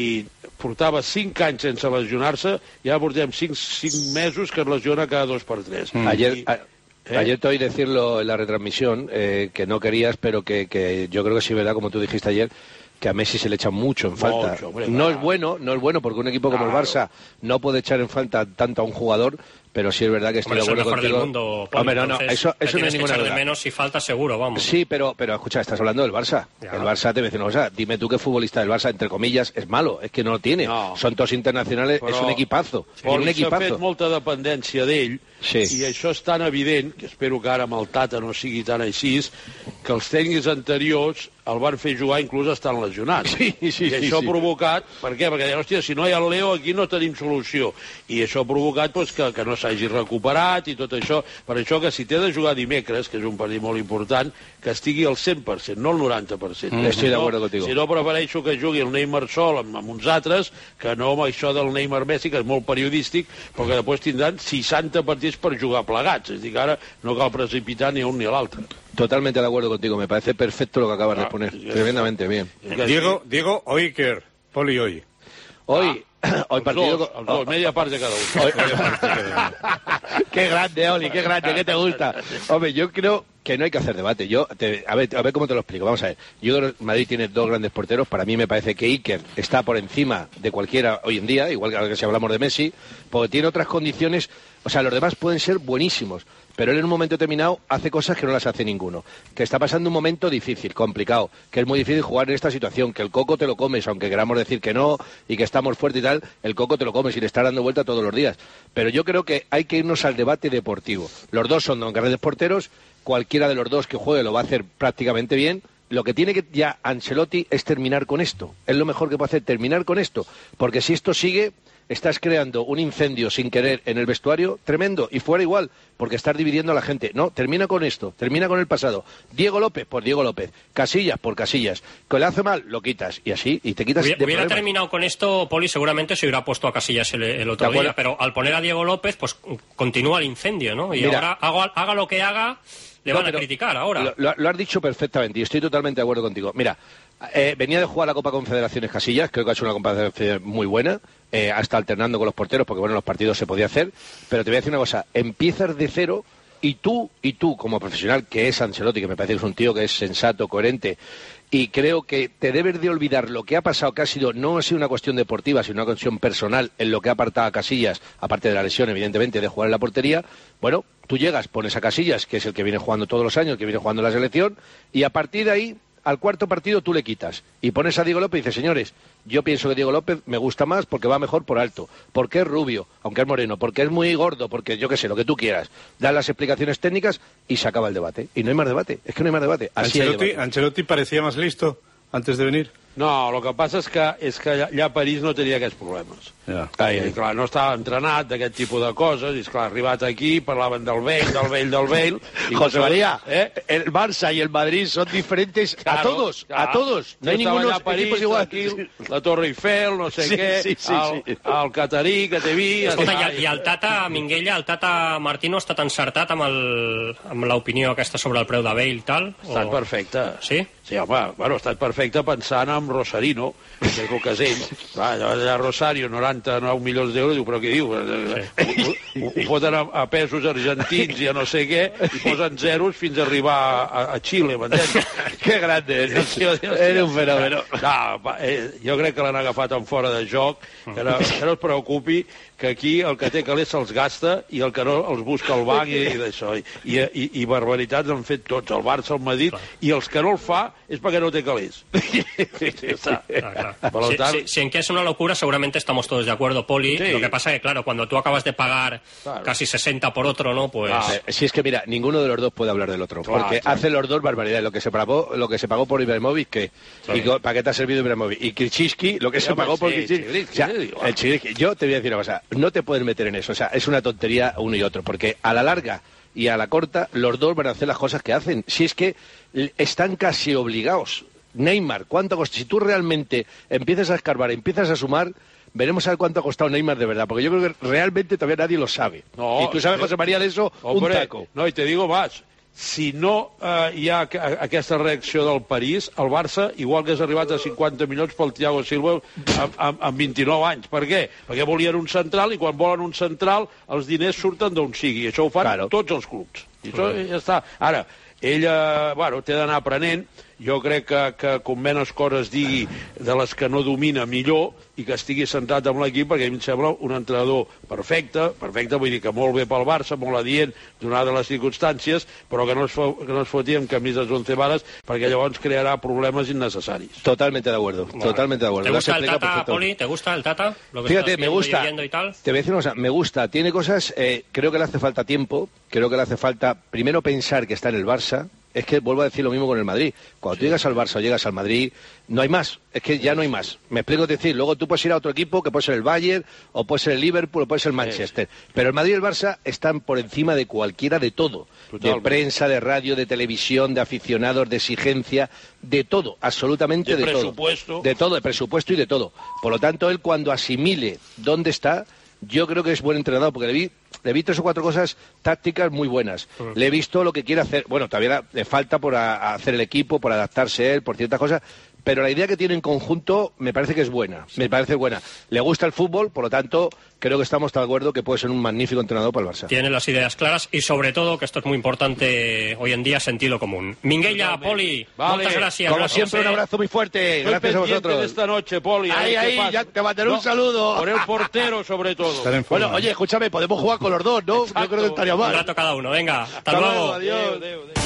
Speaker 3: i portava cinc anys sense lesionar-se, ja portem cinc, cinc mesos que es lesiona cada dos per tres.
Speaker 19: Mm. Ayer... I, ¿Eh? Ayer te oí decirlo en la retransmisión, eh, que no querías, pero que, que yo creo que sí, ¿verdad? Como tú dijiste ayer, que a Messi se le echa mucho en falta. Mucho, hombre, no es bueno, no es bueno, porque un equipo como claro. el Barça no puede echar en falta tanto a un jugador, pero sí es verdad que estoy de acuerdo contigo.
Speaker 2: Del mundo, Paul,
Speaker 19: hombre, no, no, eso, eso no hay ninguna duda.
Speaker 2: De menos si falta seguro, vamos.
Speaker 19: Sí, pero, pero escucha, estás hablando del Barça. Ya. El Barça te dice una cosa, dime tú qué futbolista del Barça, entre comillas, es malo, es que no lo tiene. No. Son todos internacionales, però, és un equipazo. Sí, un equipazo.
Speaker 3: S'ha fet molta dependència d'ell, sí. i això és tan evident, que espero que ara amb el Tata no sigui tan així, que els tècnics anteriors el van fer jugar inclús estan lesionats.
Speaker 19: Sí, sí,
Speaker 3: I això
Speaker 19: sí,
Speaker 3: ha provocat... Per què? Perquè, hòstia, si no hi ha el Leo aquí no tenim solució. I això ha provocat pues, que, que no s'hagi recuperat i tot això. Per això que si té de jugar dimecres, que és un partit molt important, que estigui al cent per cent, no al noranta per cent.
Speaker 19: Mm, estoy de acuerdo contigo.
Speaker 3: Si no, prefereixo que jugui el Neymar sol amb, amb uns altres, que no amb això del Neymar Messi, que és molt periodístic, perquè després tindran seixanta partits per jugar plegats. És a dir, que ara no cal precipitar ni un ni l'altre.
Speaker 19: Totalmente de acuerdo contigo, me parece perfecto lo que acabas ah, de poner, tremendamente bien.
Speaker 12: Diego, Diego Oiker, Poli hoy.
Speaker 19: Hoy, ah, hoy partido...
Speaker 3: Dos, con... dos, media parte cada uno.
Speaker 19: Hoy... Qué grande, Oli, qué grande, ¿qué te gusta? Hombre, yo creo que no hay que hacer debate. Yo te, a, ver, a ver cómo te lo explico. Vamos a ver. Yo creo que Madrid tiene dos grandes porteros. Para mí me parece que Iker está por encima de cualquiera hoy en día, igual que si hablamos de Messi, porque tiene otras condiciones. O sea, los demás pueden ser buenísimos, pero él en un momento determinado hace cosas que no las hace ninguno. Que está pasando un momento difícil, complicado, que es muy difícil jugar en esta situación, que el coco te lo comes, aunque queramos decir que no, y que estamos fuertes y tal, el coco te lo comes y le está dando vuelta todos los días. Pero yo creo que hay que irnos al debate deportivo. Los dos son grandes porteros, cualquiera de los dos que juegue lo va a hacer prácticamente bien. Lo que tiene que ya Ancelotti es terminar con esto. Es lo mejor que puede hacer, terminar con esto. Porque si esto sigue, estás creando un incendio sin querer en el vestuario tremendo, y fuera igual, porque estás dividiendo a la gente. No, termina con esto, termina con el pasado. Diego López, por Diego López. Casillas, por Casillas. Que le hace mal, lo quitas, y así, y te quitas
Speaker 2: Hubiera,
Speaker 19: de
Speaker 2: hubiera
Speaker 19: problemas.
Speaker 2: terminado con esto, Poli, seguramente se hubiera puesto a Casillas el, el otro día, pero al poner a Diego López, pues continúa el incendio, ¿no? Y
Speaker 19: Mira,
Speaker 2: ahora, haga, haga lo que haga, le
Speaker 19: no,
Speaker 2: van a
Speaker 19: pero
Speaker 2: criticar ahora.
Speaker 19: Lo, lo, lo has dicho perfectamente, y estoy totalmente de acuerdo contigo. Mira, eh, venía de jugar la Copa Confederaciones Casillas, creo que ha hecho una Confederación muy buena, eh, hasta alternando con los porteros, porque bueno, los partidos se podía hacer, pero te voy a decir una cosa, empiezas de cero. Y tú, y tú como profesional, que es Ancelotti, que me parece que es un tío que es sensato, coherente, y creo que te debes de olvidar lo que ha pasado, que ha sido, no ha sido una cuestión deportiva, sino una cuestión personal en lo que ha apartado a Casillas, aparte de la lesión, evidentemente, de jugar en la portería. Bueno, tú llegas, pones a Casillas, que es el que viene jugando todos los años, el que viene jugando en la selección, y a partir de ahí, al cuarto partido tú le quitas y pones a Diego López y dices, señores, yo pienso que Diego López me gusta más porque va mejor por alto, porque es rubio, aunque es moreno, porque es muy gordo, porque yo qué sé, lo que tú quieras. Dan las explicaciones técnicas y se acaba el debate. Y no hay más debate, es que no hay más debate. Así
Speaker 12: Ancelotti,
Speaker 19: hay debate.
Speaker 12: Ancelotti parecía más listo antes de venir.
Speaker 3: No, el que passa és que, és que allà a París no tenia aquests problemes.
Speaker 12: Ja.
Speaker 3: I, clar, no estava entrenat d'aquest tipus de coses, i esclar, arribat aquí, parlaven del vell, del vell, del vell... I
Speaker 19: José María,
Speaker 3: ¿eh?
Speaker 19: el Barça y el Madrid son diferentes
Speaker 3: claro,
Speaker 19: a todos,
Speaker 3: claro.
Speaker 19: a todos. No hay ninguno equipos igual.
Speaker 3: Aquí, la Torre Eiffel, no sé
Speaker 19: Sí,
Speaker 3: què,
Speaker 19: sí, sí,
Speaker 3: el,
Speaker 19: sí.
Speaker 3: el catarí que té vi...
Speaker 2: Escolta, i, i el Tata Minguella, el Tata Martino ha estat encertat amb el- amb l'opinió aquesta sobre el preu de Bale i tal?
Speaker 3: Ha estat perfecte.
Speaker 2: Sí?
Speaker 3: Sí, home, bueno, ha estat perfecte pensant en Rosarino, que és el casell. Clar, allà a Rosario, noranta-nou milions d'euros, diu, però què diu? Sí. Ho, ho foten a, a pesos argentins i a no sé què, i posen zeros fins a arribar a, a Xile, m'entens?
Speaker 19: Que grande eres. Eres un fenómeno.
Speaker 3: No, va, eh, jo crec que l'han agafat en fora de joc, que no, que no es preocupi, que aquí el que té calés se'ls gasta i el que no els busca al banc i, i d'això. I, i, I barbaritats han fet tots, el Barça, el Madrid, i els que no el fa és perquè no té calés.
Speaker 2: Ah, claro. Si, si, si en que es una locura, seguramente estamos todos de acuerdo, Poli.
Speaker 3: Sí.
Speaker 2: Lo que pasa es que, claro, cuando tú acabas de pagar
Speaker 3: Claro.
Speaker 2: casi sesenta por otro, ¿no? Pues...
Speaker 19: Ah, si es que mira, ninguno de los dos puede hablar del otro,
Speaker 2: Claro,
Speaker 19: porque
Speaker 2: claro.
Speaker 19: hacen los dos barbaridades. Lo que se pagó, lo que se pagó por Ibrahimovic, ¿qué?
Speaker 2: Sí.
Speaker 19: ¿Y co- para qué te ha servido Ibrahimovic? Y Krzyzewski, lo que
Speaker 3: Sí,
Speaker 19: se
Speaker 3: hombre,
Speaker 19: pagó por
Speaker 3: sí,
Speaker 19: Krzyzewski.
Speaker 3: Krzyzewski,
Speaker 19: O sea,
Speaker 3: sí,
Speaker 19: el Krzyzewski, yo te voy a decir una cosa, no te puedes meter en eso, o sea, es una tontería uno y otro, porque a la larga y a la corta los dos van a hacer las cosas que hacen. Si es que l- están casi obligados. Neymar, ¿cuánto costó? Si tú realmente empiezas a escarbar, empiezas a sumar, veremos a ver cuánto ha costado Neymar de verdad, porque yo creo que realmente todavía nadie lo sabe.
Speaker 3: No,
Speaker 19: y tú sabes, José María, de eso,
Speaker 3: Hombre,
Speaker 19: un taco.
Speaker 3: No, i te digo más, si no eh, hi ha aqu- aquesta reacció del París, el Barça igual que has arribat a cinquanta milions pel Thiago Silva amb, amb, amb vint-i-nou anys. Per què? Perquè volien un central i quan volen un central els diners surten d'on sigui. Això ho fan claro. tots els clubs. I això ja està. Ara, ell eh, bueno, té d'anar aprenent. Jo crec que, que com menys coses digui de les que no domina, millor, i que estigui centrat amb l'equip, perquè a mi em sembla un entrenador perfecte, perfecte, vull dir que molt bé pel Barça, molt adient, donada les circumstàncies, però que no es, fo, que no es foti amb camises once vares, perquè llavors crearà problemes innecessaris.
Speaker 19: Totalmente de acuerdo,
Speaker 2: Vale.
Speaker 19: totalmente de acuerdo.
Speaker 2: ¿Te
Speaker 19: Lo has
Speaker 2: gusta el
Speaker 19: explicado
Speaker 2: Tata,
Speaker 19: perfecto.
Speaker 2: Poli? ¿Te gusta el Tata? Lo que
Speaker 19: Fíjate,
Speaker 2: estás
Speaker 19: me
Speaker 2: viendo y
Speaker 19: gusta.
Speaker 2: oyendo y tal.
Speaker 19: Te voy a decir una cosa, me gusta. Tiene cosas, eh, creo que le hace falta tiempo, creo que le hace falta, primero, pensar que está en el Barça. Es que vuelvo a decir lo mismo con el Madrid. Cuando tú llegas al Barça o llegas al Madrid, no hay más. Es que ya no hay más. Me explico, es decir, luego tú puedes ir a otro equipo, que puede ser el Bayern, o puede ser el Liverpool, o puede ser el Manchester. Pero el Madrid y el Barça están por encima de cualquiera de todo.
Speaker 3: Totalmente.
Speaker 19: De prensa, de radio, de televisión, de aficionados, de exigencia, de todo, absolutamente
Speaker 3: De
Speaker 19: de,
Speaker 3: presupuesto.
Speaker 19: todo. De todo, de presupuesto y de todo. Por lo tanto, él cuando asimile dónde está, yo creo que es buen entrenador, porque le vi, le vi tres o cuatro cosas tácticas muy buenas.
Speaker 2: Mm.
Speaker 19: Le he visto lo que quiere hacer. Bueno, todavía le falta por a- a hacer el equipo, por adaptarse él, por ciertas cosas. Pero la idea que tiene en conjunto me parece que es buena. Me parece buena. Le gusta el fútbol, por lo tanto, creo que estamos de acuerdo que puede ser un magnífico entrenador para el Barça.
Speaker 2: Tiene las ideas claras y sobre todo, que esto es muy importante hoy en día, sentido común. Minguella, Poli,
Speaker 3: Vale.
Speaker 2: muchas gracias.
Speaker 19: Como
Speaker 2: gracias,
Speaker 19: siempre, un
Speaker 2: eh.
Speaker 19: abrazo muy fuerte.
Speaker 3: Estoy
Speaker 19: Gracias a
Speaker 3: pendiente
Speaker 19: vosotros.
Speaker 3: de esta noche, Poli. a ver
Speaker 19: Ahí,
Speaker 3: qué
Speaker 19: ahí,
Speaker 3: pasa.
Speaker 19: ya te mandaré un saludo.
Speaker 3: Por el portero, sobre todo.
Speaker 12: Estaré en forma.
Speaker 19: Bueno, oye, escúchame, podemos jugar con los dos, ¿no? Yo creo que estaría
Speaker 2: Un
Speaker 19: mal.
Speaker 2: rato cada uno, venga, hasta,
Speaker 19: Hasta luego,
Speaker 2: luego.
Speaker 19: adiós.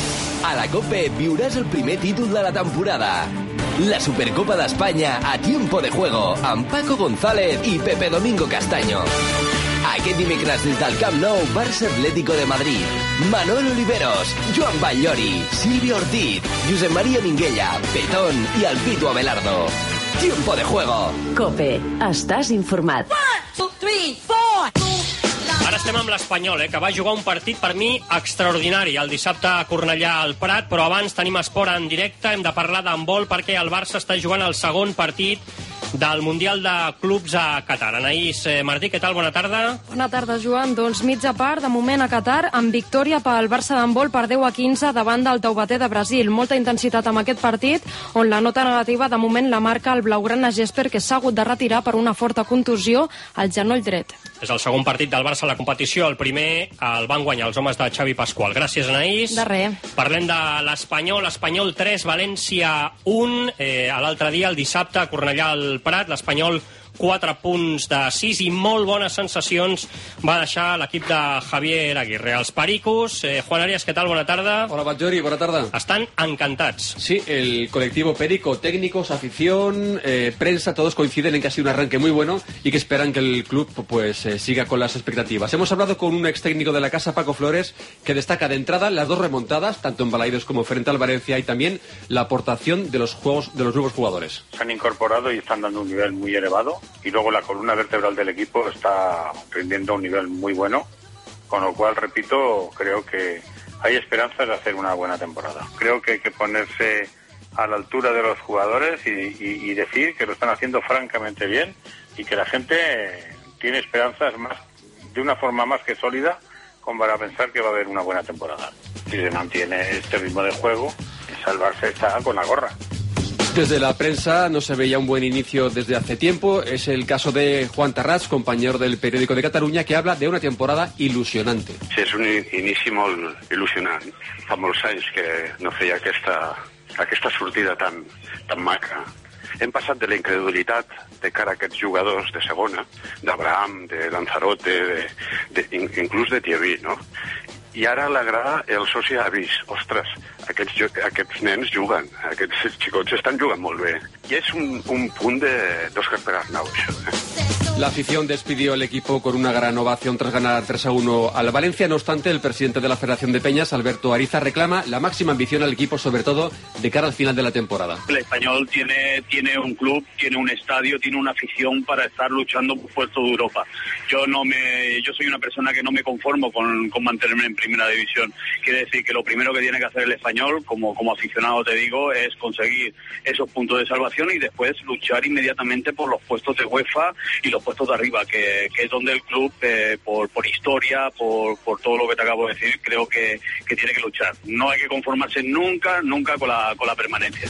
Speaker 11: A la COPE viuràs el primer títol de la temporada. La Supercopa d'Espanya a tiempo de juego amb Paco González i Pepe Domingo Castaño. Aquest dimecres des del Camp Nou, Barça Atlético de Madrid. Manol Oliveros, Joan Batllori, Silvio Ortiz, Josep María Minguella, Petón i el Pitu Abelardo. Tiempo de Juego.
Speaker 1: COPE. Estàs informat.
Speaker 2: Ara estem amb l'Espanyol, eh, que va jugar un partit per mi extraordinari el dissabte a Cornellà al Prat, però abans tenim esport en directe, hem de parlar d'handbol perquè el Barça està jugant el segon partit del Mundial de Clubs a Qatar. Anaïs eh, Martí, què tal? Bona tarda.
Speaker 20: Bona tarda, Joan. Doncs mitja part, de moment a Qatar, amb victòria pel Barça d'handbol per deu a quinze davant del Taubaté de Brasil. Molta intensitat amb aquest partit, on la nota negativa de moment la marca el blaugrana Jesper, que s'ha hagut de retirar per una forta contusió al genoll dret.
Speaker 2: És el segon partit del Barça a la competició. El primer el van guanyar els homes de Xavi Pasqual. Gràcies, Anaïs.
Speaker 20: De res.
Speaker 2: Parlem de l'Espanyol. Espanyol tres, València un. Eh, L'altre dia, el dissabte, a Cornellà al Prat, l'Espanyol quatre punts de sis i molt bones sensacions va deixar l'equip de Javier Aguirre. Els Pericos, eh, Juan Arias, ¿qué tal? Buena tarde.
Speaker 21: Hola, Batllori, buena tarde.
Speaker 2: Están encantados.
Speaker 21: Sí, el colectivo Perico, técnicos, afición, eh, prensa, todos coinciden en que ha sido un arranque muy bueno y que esperan que el club pues eh, siga con las expectativas. Hemos hablado con un ex técnico de la casa, Paco Flores, que destaca de entrada las dos remontadas, tanto en Balaidos como frente al Valencia, y también la aportación de los juegos de los nuevos jugadores.
Speaker 22: Se han incorporado y están dando un nivel muy elevado. Y luego la columna vertebral del equipo está rindiendo a un nivel muy bueno, con lo cual, repito, creo que hay esperanzas de hacer una buena temporada. Creo que hay que ponerse a la altura de los jugadores y, y, y decir que lo están haciendo francamente bien y que la gente tiene esperanzas más, de una forma más que sólida, como para pensar que va a haber una buena temporada. Si se mantiene este ritmo de juego, salvarse está con la gorra.
Speaker 21: Desde la prensa no se veía un buen inicio desde hace tiempo. Es el caso de Juan Tarrats, compañero del Periódico de Catalunya, que habla de una temporada ilusionante.
Speaker 23: Sí, és un inici molt il·lusionant. Fa molts anys que no feia aquesta, aquesta sortida tan, tan maca. Hem passat de la incredulitat de cara a aquests jugadors de segona, d'Abraham, de Lanzarote, de, de, inclús de Thierry, no? I ara a la grada el soci ha vist, ostres, aquests, aquests nens juguen, aquests xicots estan jugant molt bé. I és un, un punt d'Òscar Pere Arnau, això. Eh?
Speaker 21: La afición despidió el equipo con una gran ovación tras ganar tres a uno al Valencia. No obstante, el presidente de la Federación de Peñas, Alberto Ariza, reclama la máxima ambición al equipo, sobre todo de cara al final de la temporada.
Speaker 24: El Español tiene, tiene un club, tiene un estadio, tiene una afición para estar luchando por puestos de Europa. Yo no me, yo soy una persona que no me conformo con, con mantenerme en primera división. Quiere decir que lo primero que tiene que hacer el Español, como, como aficionado te digo, es conseguir esos puntos de salvación y después luchar inmediatamente por los puestos de UEFA y los puestos de arriba, que, que es donde el club, eh, por, por historia, por, por todo lo que te acabo de decir, creo que, que tiene que luchar. No hay que conformarse nunca, nunca con la, con la permanencia.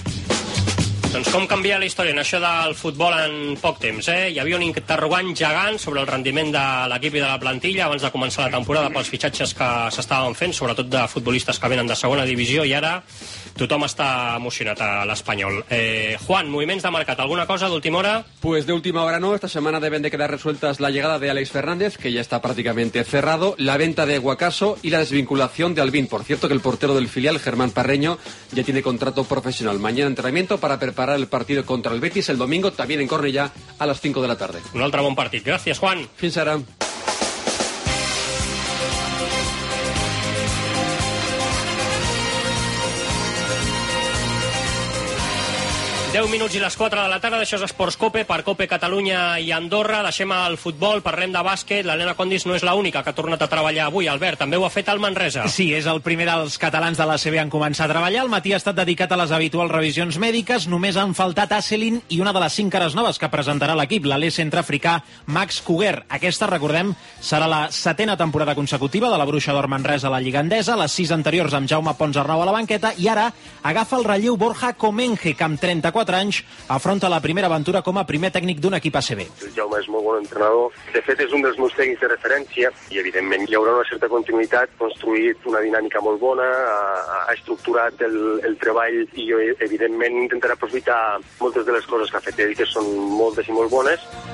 Speaker 2: Doncs com canvia la història en això del futbol en poc temps, eh? Hi havia un interrogant gegant sobre el rendiment de l'equip i de la plantilla abans de començar la temporada pels fitxatges que s'estaven fent, sobretot de futbolistes que venen de segona divisió, i ara tothom està emocionat a l'Espanyol. Eh, Juan, moviments de mercat, ¿alguna cosa de última hora?
Speaker 21: Pues de última hora no, esta semana deben de quedar resueltas la llegada de Alex Fernández, que ya está prácticamente cerrado, la venta de Guacaso y la desvinculación de Albín. Por cierto, que el portero del filial, Germán Parreño, ya tiene contrato profesional. Mañana entrenamiento para preparar el partido contra el Betis el domingo, también en Cornellà, a las cinco de la tarde.
Speaker 2: Un altre bon partit. Gràcies, Juan.
Speaker 21: Fins ara.
Speaker 2: deu minuts i les quatre de la tarda, això és Esports Cope, per Cope Catalunya i Andorra. Deixem el futbol, parlem de bàsquet. L'Helena Condis no és l'única que ha tornat a treballar avui, Albert, també ho ha fet el Manresa.
Speaker 4: Sí, és el primer dels catalans de la C B en començar a treballar. El matí ha estat dedicat a les habituals revisions mèdiques. Només han faltat Asselin i una de les cinc cares noves que presentarà l'equip, l'alè centreafricà Max Couguer. Aquesta, recordem, serà la setena temporada consecutiva de la Bruixa d'Or Manresa a la Lliga Endesa, les sis anteriors amb Jaume Pons Arnau a la banqueta, i ara agafa el relleu Borja Comenge, que amb trenta-quatre anys afronta la primera aventura com a primer tècnic d'un equip A C B.
Speaker 25: El Jaume és molt bon entrenador. De fet, és un dels meus tècnics de referència i, evidentment, hi haurà una certa continuïtat, construït una dinàmica molt bona, ha, ha estructurat el, el treball i, evidentment, intentarà aprofitar moltes de les coses que ha fet ell, que són moltes i molt bones.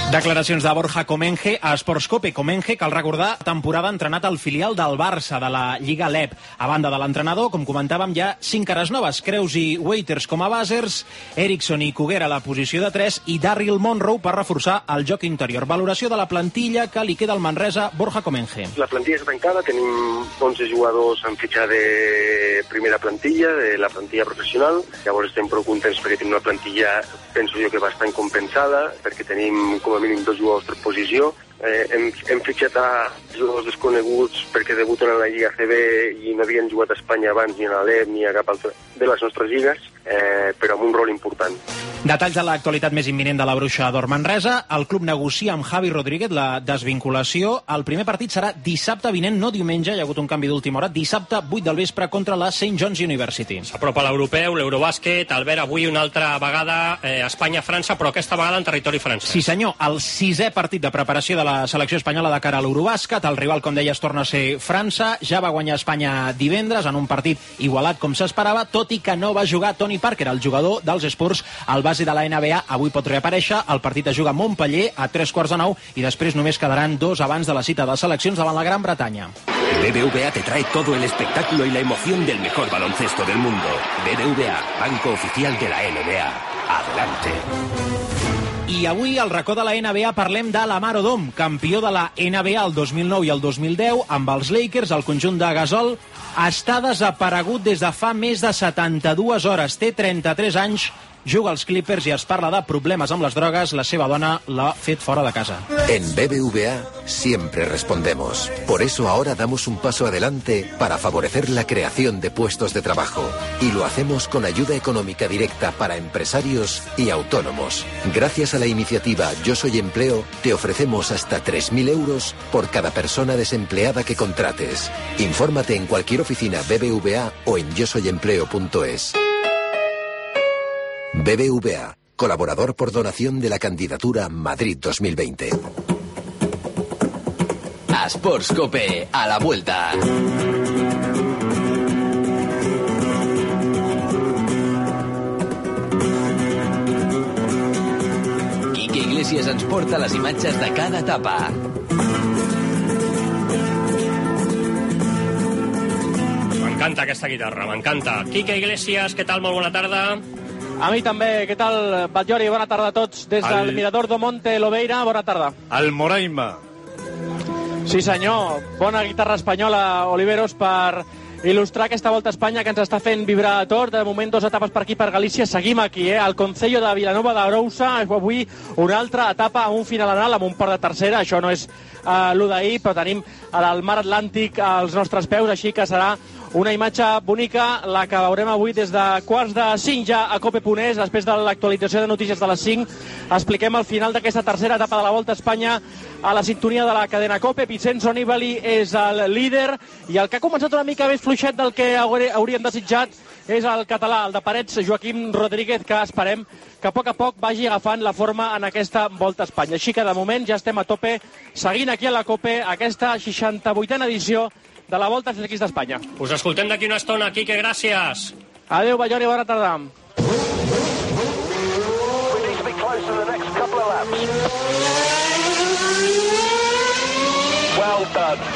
Speaker 4: Declaracions de Borja Comenge a Sportscope. Comenge, cal recordar, temporada entrenat al filial del Barça de la Lliga L E P. A banda de l'entrenador, com comentàvem, hi ha cinc cares noves. Creus i Waiters com a bàsers, Eriksson i Cuguera a la posició de tres i Daryl Monroe per reforçar el joc interior. Valoració de la plantilla que li queda al Manresa, Borja Comenge.
Speaker 25: La plantilla és tancada, tenim onze jugadors en fitxa de primera plantilla, de la plantilla professional. Llavors estem prou contents perquè tenim una plantilla, penso jo, que bastant compensada, perquè tenim com a mínim dos jugadors per posició. Eh, hem, hem fitxat a jugadors desconeguts perquè debuten a la Lliga C B i no havien jugat a Espanya abans ni a la L E P ni a cap altra de les nostres lligues, eh, però amb un rol important.
Speaker 4: Detalls de l'actualitat més imminent de la Bruixa d'Or Manresa. El club negocia amb Javi Rodríguez la desvinculació. El primer partit serà dissabte vinent, no diumenge. Hi ha hagut un canvi d'última hora. Dissabte, vuit del vespre, contra la Saint John's University.
Speaker 2: S'apropa l'europeu, l'Eurobàsquet. Albert, avui una altra vegada eh, Espanya-França, però aquesta vegada en territori francès.
Speaker 4: Sí, senyor. El sisè partit de preparació de la selecció espanyola de cara a l'Eurobàsquet. El rival, com deies, torna a ser França. Ja va guanyar Espanya divendres en un partit igualat com s'esperava, tot i que no va jugar Tony Parker, el jugador dels Spurs, el base de la N B A. Avui pot reaparèixer. El partit es juga a Montpellier a tres quarts de nou i després només quedaran dos abans de la cita de seleccions davant la Gran Bretanya.
Speaker 11: B B V A te trae todo el espectáculo y la emoción del mejor baloncesto del mundo. B B V A, banco oficial de la N B A. Adelante.
Speaker 4: I avui, al racó de la N B A, parlem de Lamar Odom, campió de la N B A el dos mil nou i el dos mil deu, amb els Lakers, el conjunt de Gasol, està desaparegut des de fa més de setanta-dues hores. Té trenta-tres anys, juga als Clippers i es parla de problemes amb les drogues. La seva dona l'ha fet fora de casa.
Speaker 5: En B B V A siempre respondemos. Por eso ahora damos un paso adelante para favorecer la creación de puestos de trabajo. Y lo hacemos con ayuda económica directa para empresarios y autónomos. Gracias a la iniciativa Yo Soy Empleo, te ofrecemos hasta tres mil euros por cada persona desempleada que contrates. Infórmate en cualquier oficina B B V A o en yo soy empleo punto es. B B V A, colaborador por donación de la candidatura Madrid dos mil veinte.
Speaker 11: A Sportscope, a la vuelta. Quique Iglesias ens porta les imatges de cada etapa.
Speaker 2: M'encanta aquesta guitarra, m'encanta. Quique Iglesias, què tal? Molt bona tarda.
Speaker 6: A mi també. Què tal, Batllori? Bona tarda a tots. Des del el... Mirador do Monte Lobeira, bona tarda.
Speaker 12: El Moraima.
Speaker 6: Sí, senyor. Bona guitarra espanyola, Oliveros, per il·lustrar aquesta Volta a Espanya que ens està fent vibrar a tot. De moment, dos etapes per aquí, per Galícia. Seguim aquí, eh? Al Concello de Vilanova d'Arousa. Avui una altra etapa amb un final anal, amb un port de tercera. Això no és uh, l'u d'ahir, però tenim el mar Atlàntic als nostres peus, així que serà una imatge bonica, la que veurem avui des de quarts de cinc ja a Cope punt es. Després de l'actualització de notícies de les cinc, expliquem el final d'aquesta tercera etapa de la Volta a Espanya a la sintonia de la cadena Cope. Vincenzo Nibali és el líder i el que ha començat una mica més fluixet del que hauríem desitjat és el català, el de Parets, Joaquim Rodríguez, que esperem que a poc a poc vagi agafant la forma en aquesta Volta a Espanya. Així que de moment ja estem a tope, seguint aquí a la Cope aquesta seixanta-vuitena edició de la Volta als Equips d'Espanya.
Speaker 2: Us escoltem d'aquí una estona, Quique, gràcies.
Speaker 6: Adéu, Balloni, bona tarda.
Speaker 7: Well done.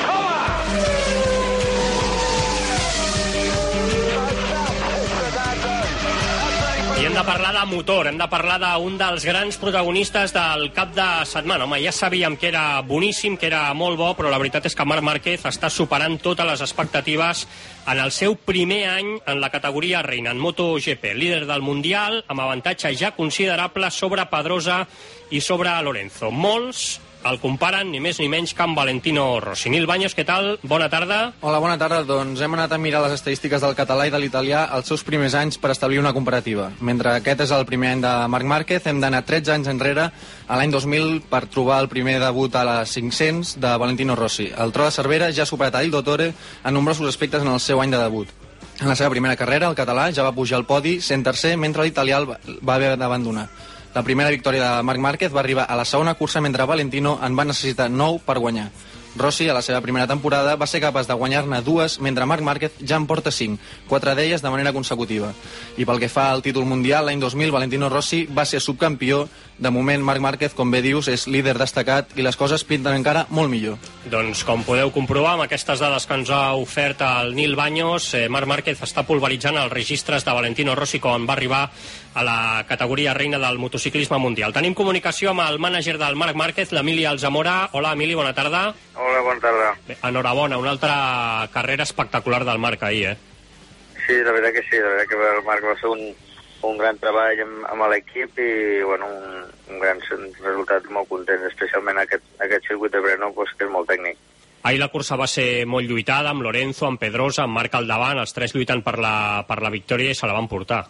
Speaker 2: I hem de parlar de motor, hem de parlar d'un dels grans protagonistes del cap de setmana. Home, ja sabíem que era boníssim, que era molt bo, però la veritat és que Marc Márquez està superant totes les expectatives en el seu primer any en la categoria reina, en MotoGP. Líder del Mundial, amb avantatge ja considerable sobre Pedrosa i sobre Lorenzo. Molts el comparen ni més ni menys que amb Valentino Rossi. Nil Baños, què tal? Bona tarda.
Speaker 8: Hola, bona tarda. Doncs hem anat a mirar les estadístiques del català i de l'italià els seus primers anys per establir una comparativa. Mentre aquest és el primer any de Marc Márquez, hem d'anar tretze anys enrere, a l'any dos mil, per trobar el primer debut a les cinc-cents de Valentino Rossi. El Tro de Cervera ja ha superat a Il Dottore en nombrosos aspectes en el seu any de debut. En la seva primera carrera, el català ja va pujar al podi sent tercer, mentre l'italià el va haver d'abandonar. La primera victòria de Marc Márquez va arribar a la segona cursa, mentre Valentino en va necessitar nou per guanyar. Rossi, a la seva primera temporada, va ser capaç de guanyar-ne dues, mentre Marc Márquez ja en porta cinc, quatre d'elles de manera consecutiva. I pel que fa al títol mundial, l'any dos mil, Valentino Rossi va ser subcampió. De moment, Marc Márquez, com bé dius, és líder destacat i les coses pinten encara molt millor.
Speaker 2: Doncs, com podeu comprovar, amb aquestes dades que ens ha ofert el Nil Baños, eh, Marc Márquez està pulveritzant els registres de Valentino Rossi quan va arribar a la categoria reina del motociclisme mundial. Tenim comunicació amb el mànager del Marc Márquez, l'Emili Alzamora. Hola, Emili, bona tarda.
Speaker 7: Hola, bona tarda.
Speaker 2: Bé, enhorabona, una altra carrera espectacular del Marc ahir, eh?
Speaker 7: Sí, la veritat que sí, la veritat que el Marc va fer un, un gran treball amb, amb l'equip i bueno, un, un gran resultat, molt content, especialment aquest, aquest circuit de Brno, pues, que és molt tècnic.
Speaker 2: Ahir la cursa va ser molt lluitada, amb Lorenzo, amb Pedrosa, amb Marc al davant, els tres lluitant per la, per la victòria i se la van portar.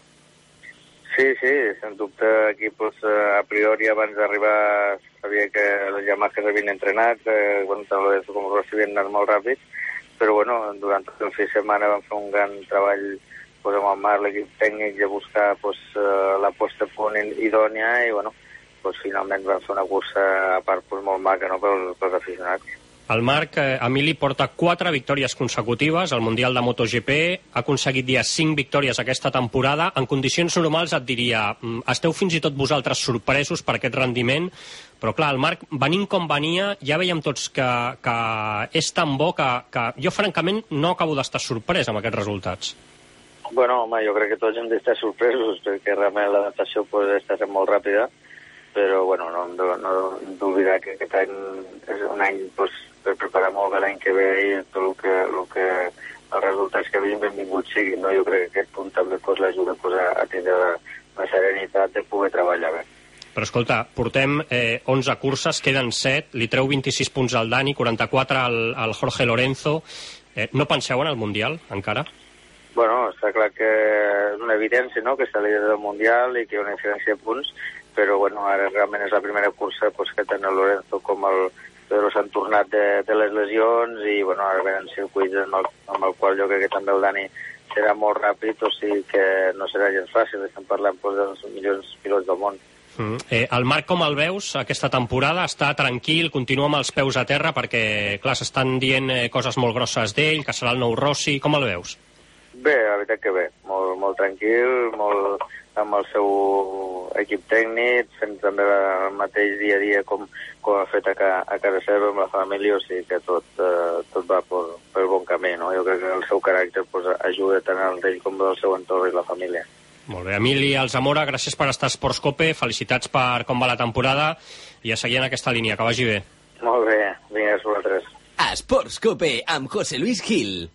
Speaker 7: Sí, sí, sens dubte aquí pues, a priori abans d'arribar sabia que els Yamaha havien entrenat, eh, bueno, tant Lorenzo com Rossi havien anat molt ràpid, però bueno, durant tot el fi de setmana van fer un gran treball pues, amb el Marc, l'equip tècnic, de buscar pues, la posta a punt idònia i bueno, pues, finalment van fer una cursa a part pues, molt maca no, pels, pels aficionats.
Speaker 2: El Marc, eh, Emili, porta quatre victòries consecutives al Mundial de MotoGP, ha aconseguit ja cinc victòries aquesta temporada. En condicions normals et diria, esteu fins i tot vosaltres sorpresos per aquest rendiment, però clar, el Marc, venint com venia, ja veiem tots que, que és tan bo que, que jo francament no acabo d'estar sorprès amb aquests resultats.
Speaker 7: Bueno, home, jo crec que tots hem d'estar sorpresos perquè realment l'adaptació pues, està sent molt ràpida, però bueno, no hem no, no, d'oblidar que aquest any és un any pues, per preparar molt bé l'any que ve i tot el que, el que els resultats que havien benvinguts siguin. No? Jo crec que aquest punt també pues, l'ajuda pues, a, a tindre la, la serenitat de poder treballar bé.
Speaker 2: Però escolta, portem eh, onze curses, queden set, li treu vint-i-sis punts al Dani, quaranta-quatre al, al Jorge Lorenzo. Eh, no penseu en el Mundial, encara?
Speaker 7: Bueno, està clar que és una evidència, no?, que està líder del Mundial i que hi ha una diferència de punts, però bueno, ara realment és la primera cursa pues, que tant el Lorenzo com el Pedro s'han tornat de, de les lesions i bueno, ara venen circuits amb el, amb el qual jo crec que també el Dani serà molt ràpid, o sigui que no serà gens fàcil, estem parlant pues, dels millors pilots del món.
Speaker 2: Mm. Eh, el Marc, com el veus aquesta temporada? Està tranquil, continua amb els peus a terra perquè, clar, s'estan dient eh, coses molt grosses d'ell, que serà el nou Rossi, com el veus?
Speaker 7: Bé, la veritat que bé, molt, molt tranquil, molt amb el seu equip tècnic, fent també el mateix dia a dia com, com ha fet a, ca, a casa seva amb la família, o sigui que tot, eh, tot va per, per bon camí, no? Jo crec que el seu caràcter pues, ajuda tant el d'ell com del seu entorn i la família.
Speaker 2: Molt bé, Emili Alzamora, gràcies per estar a Sports Cope, felicitats per com va la temporada i a seguir en aquesta línia, que vagi bé.
Speaker 7: Molt bé, vinga, a vosaltres.
Speaker 11: A Sports Cope amb José Luis Gil.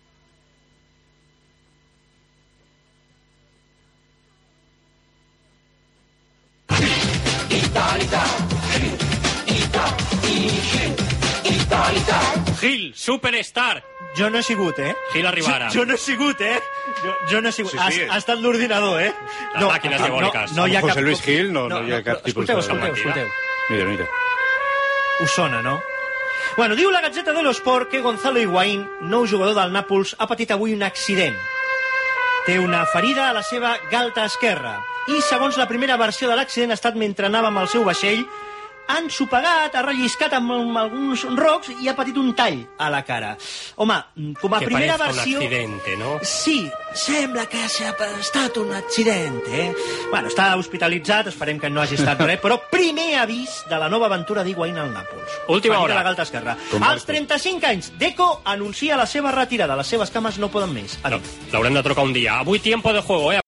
Speaker 2: Gil, superstar.
Speaker 9: Jo no he sigut, eh?
Speaker 2: Gil arribarà.
Speaker 9: Jo, jo no he sigut, eh? Jo, jo no he sigut.
Speaker 12: Sí, sí.
Speaker 9: Ha, ha estat l'ordinador, eh?
Speaker 2: Les màquines diabòliques.
Speaker 9: No, no hi ha
Speaker 12: José
Speaker 9: cap...
Speaker 12: Luis Gil no, no,
Speaker 9: no,
Speaker 12: hi ha cap
Speaker 9: no,
Speaker 12: tipus
Speaker 9: escolteu,
Speaker 12: de...
Speaker 9: escolteu, escolteu.
Speaker 12: Mira, mira.
Speaker 9: Us sona, no? Bueno, diu la Gazzetta dello Sport que Gonzalo Higuaín, nou jugador del Nàpols, ha patit avui un accident. Té una ferida a la seva galta esquerra. I, segons la primera versió de l'accident, ha estat mentre anava amb el seu vaixell, ha ensopegat, ha relliscat amb, amb alguns rocs i ha patit un tall a la cara. Home, com a
Speaker 2: que
Speaker 9: primera
Speaker 2: versió...
Speaker 9: versió...
Speaker 2: Que parece un accidente, ¿no?
Speaker 9: Sí, sembla que ha estat un accidente, eh? Bueno, està hospitalitzat, esperem que no hagi estat res, però primer avís de la nova aventura d'Higuaín al Nàpols.
Speaker 2: Última hora.
Speaker 9: A la galta esquerra. Als trenta-cinc anys, Deco anuncia la seva retirada. Les seves cames no poden més.
Speaker 2: No, l'haurem de trucar un dia. Avui tiempo de juego, eh?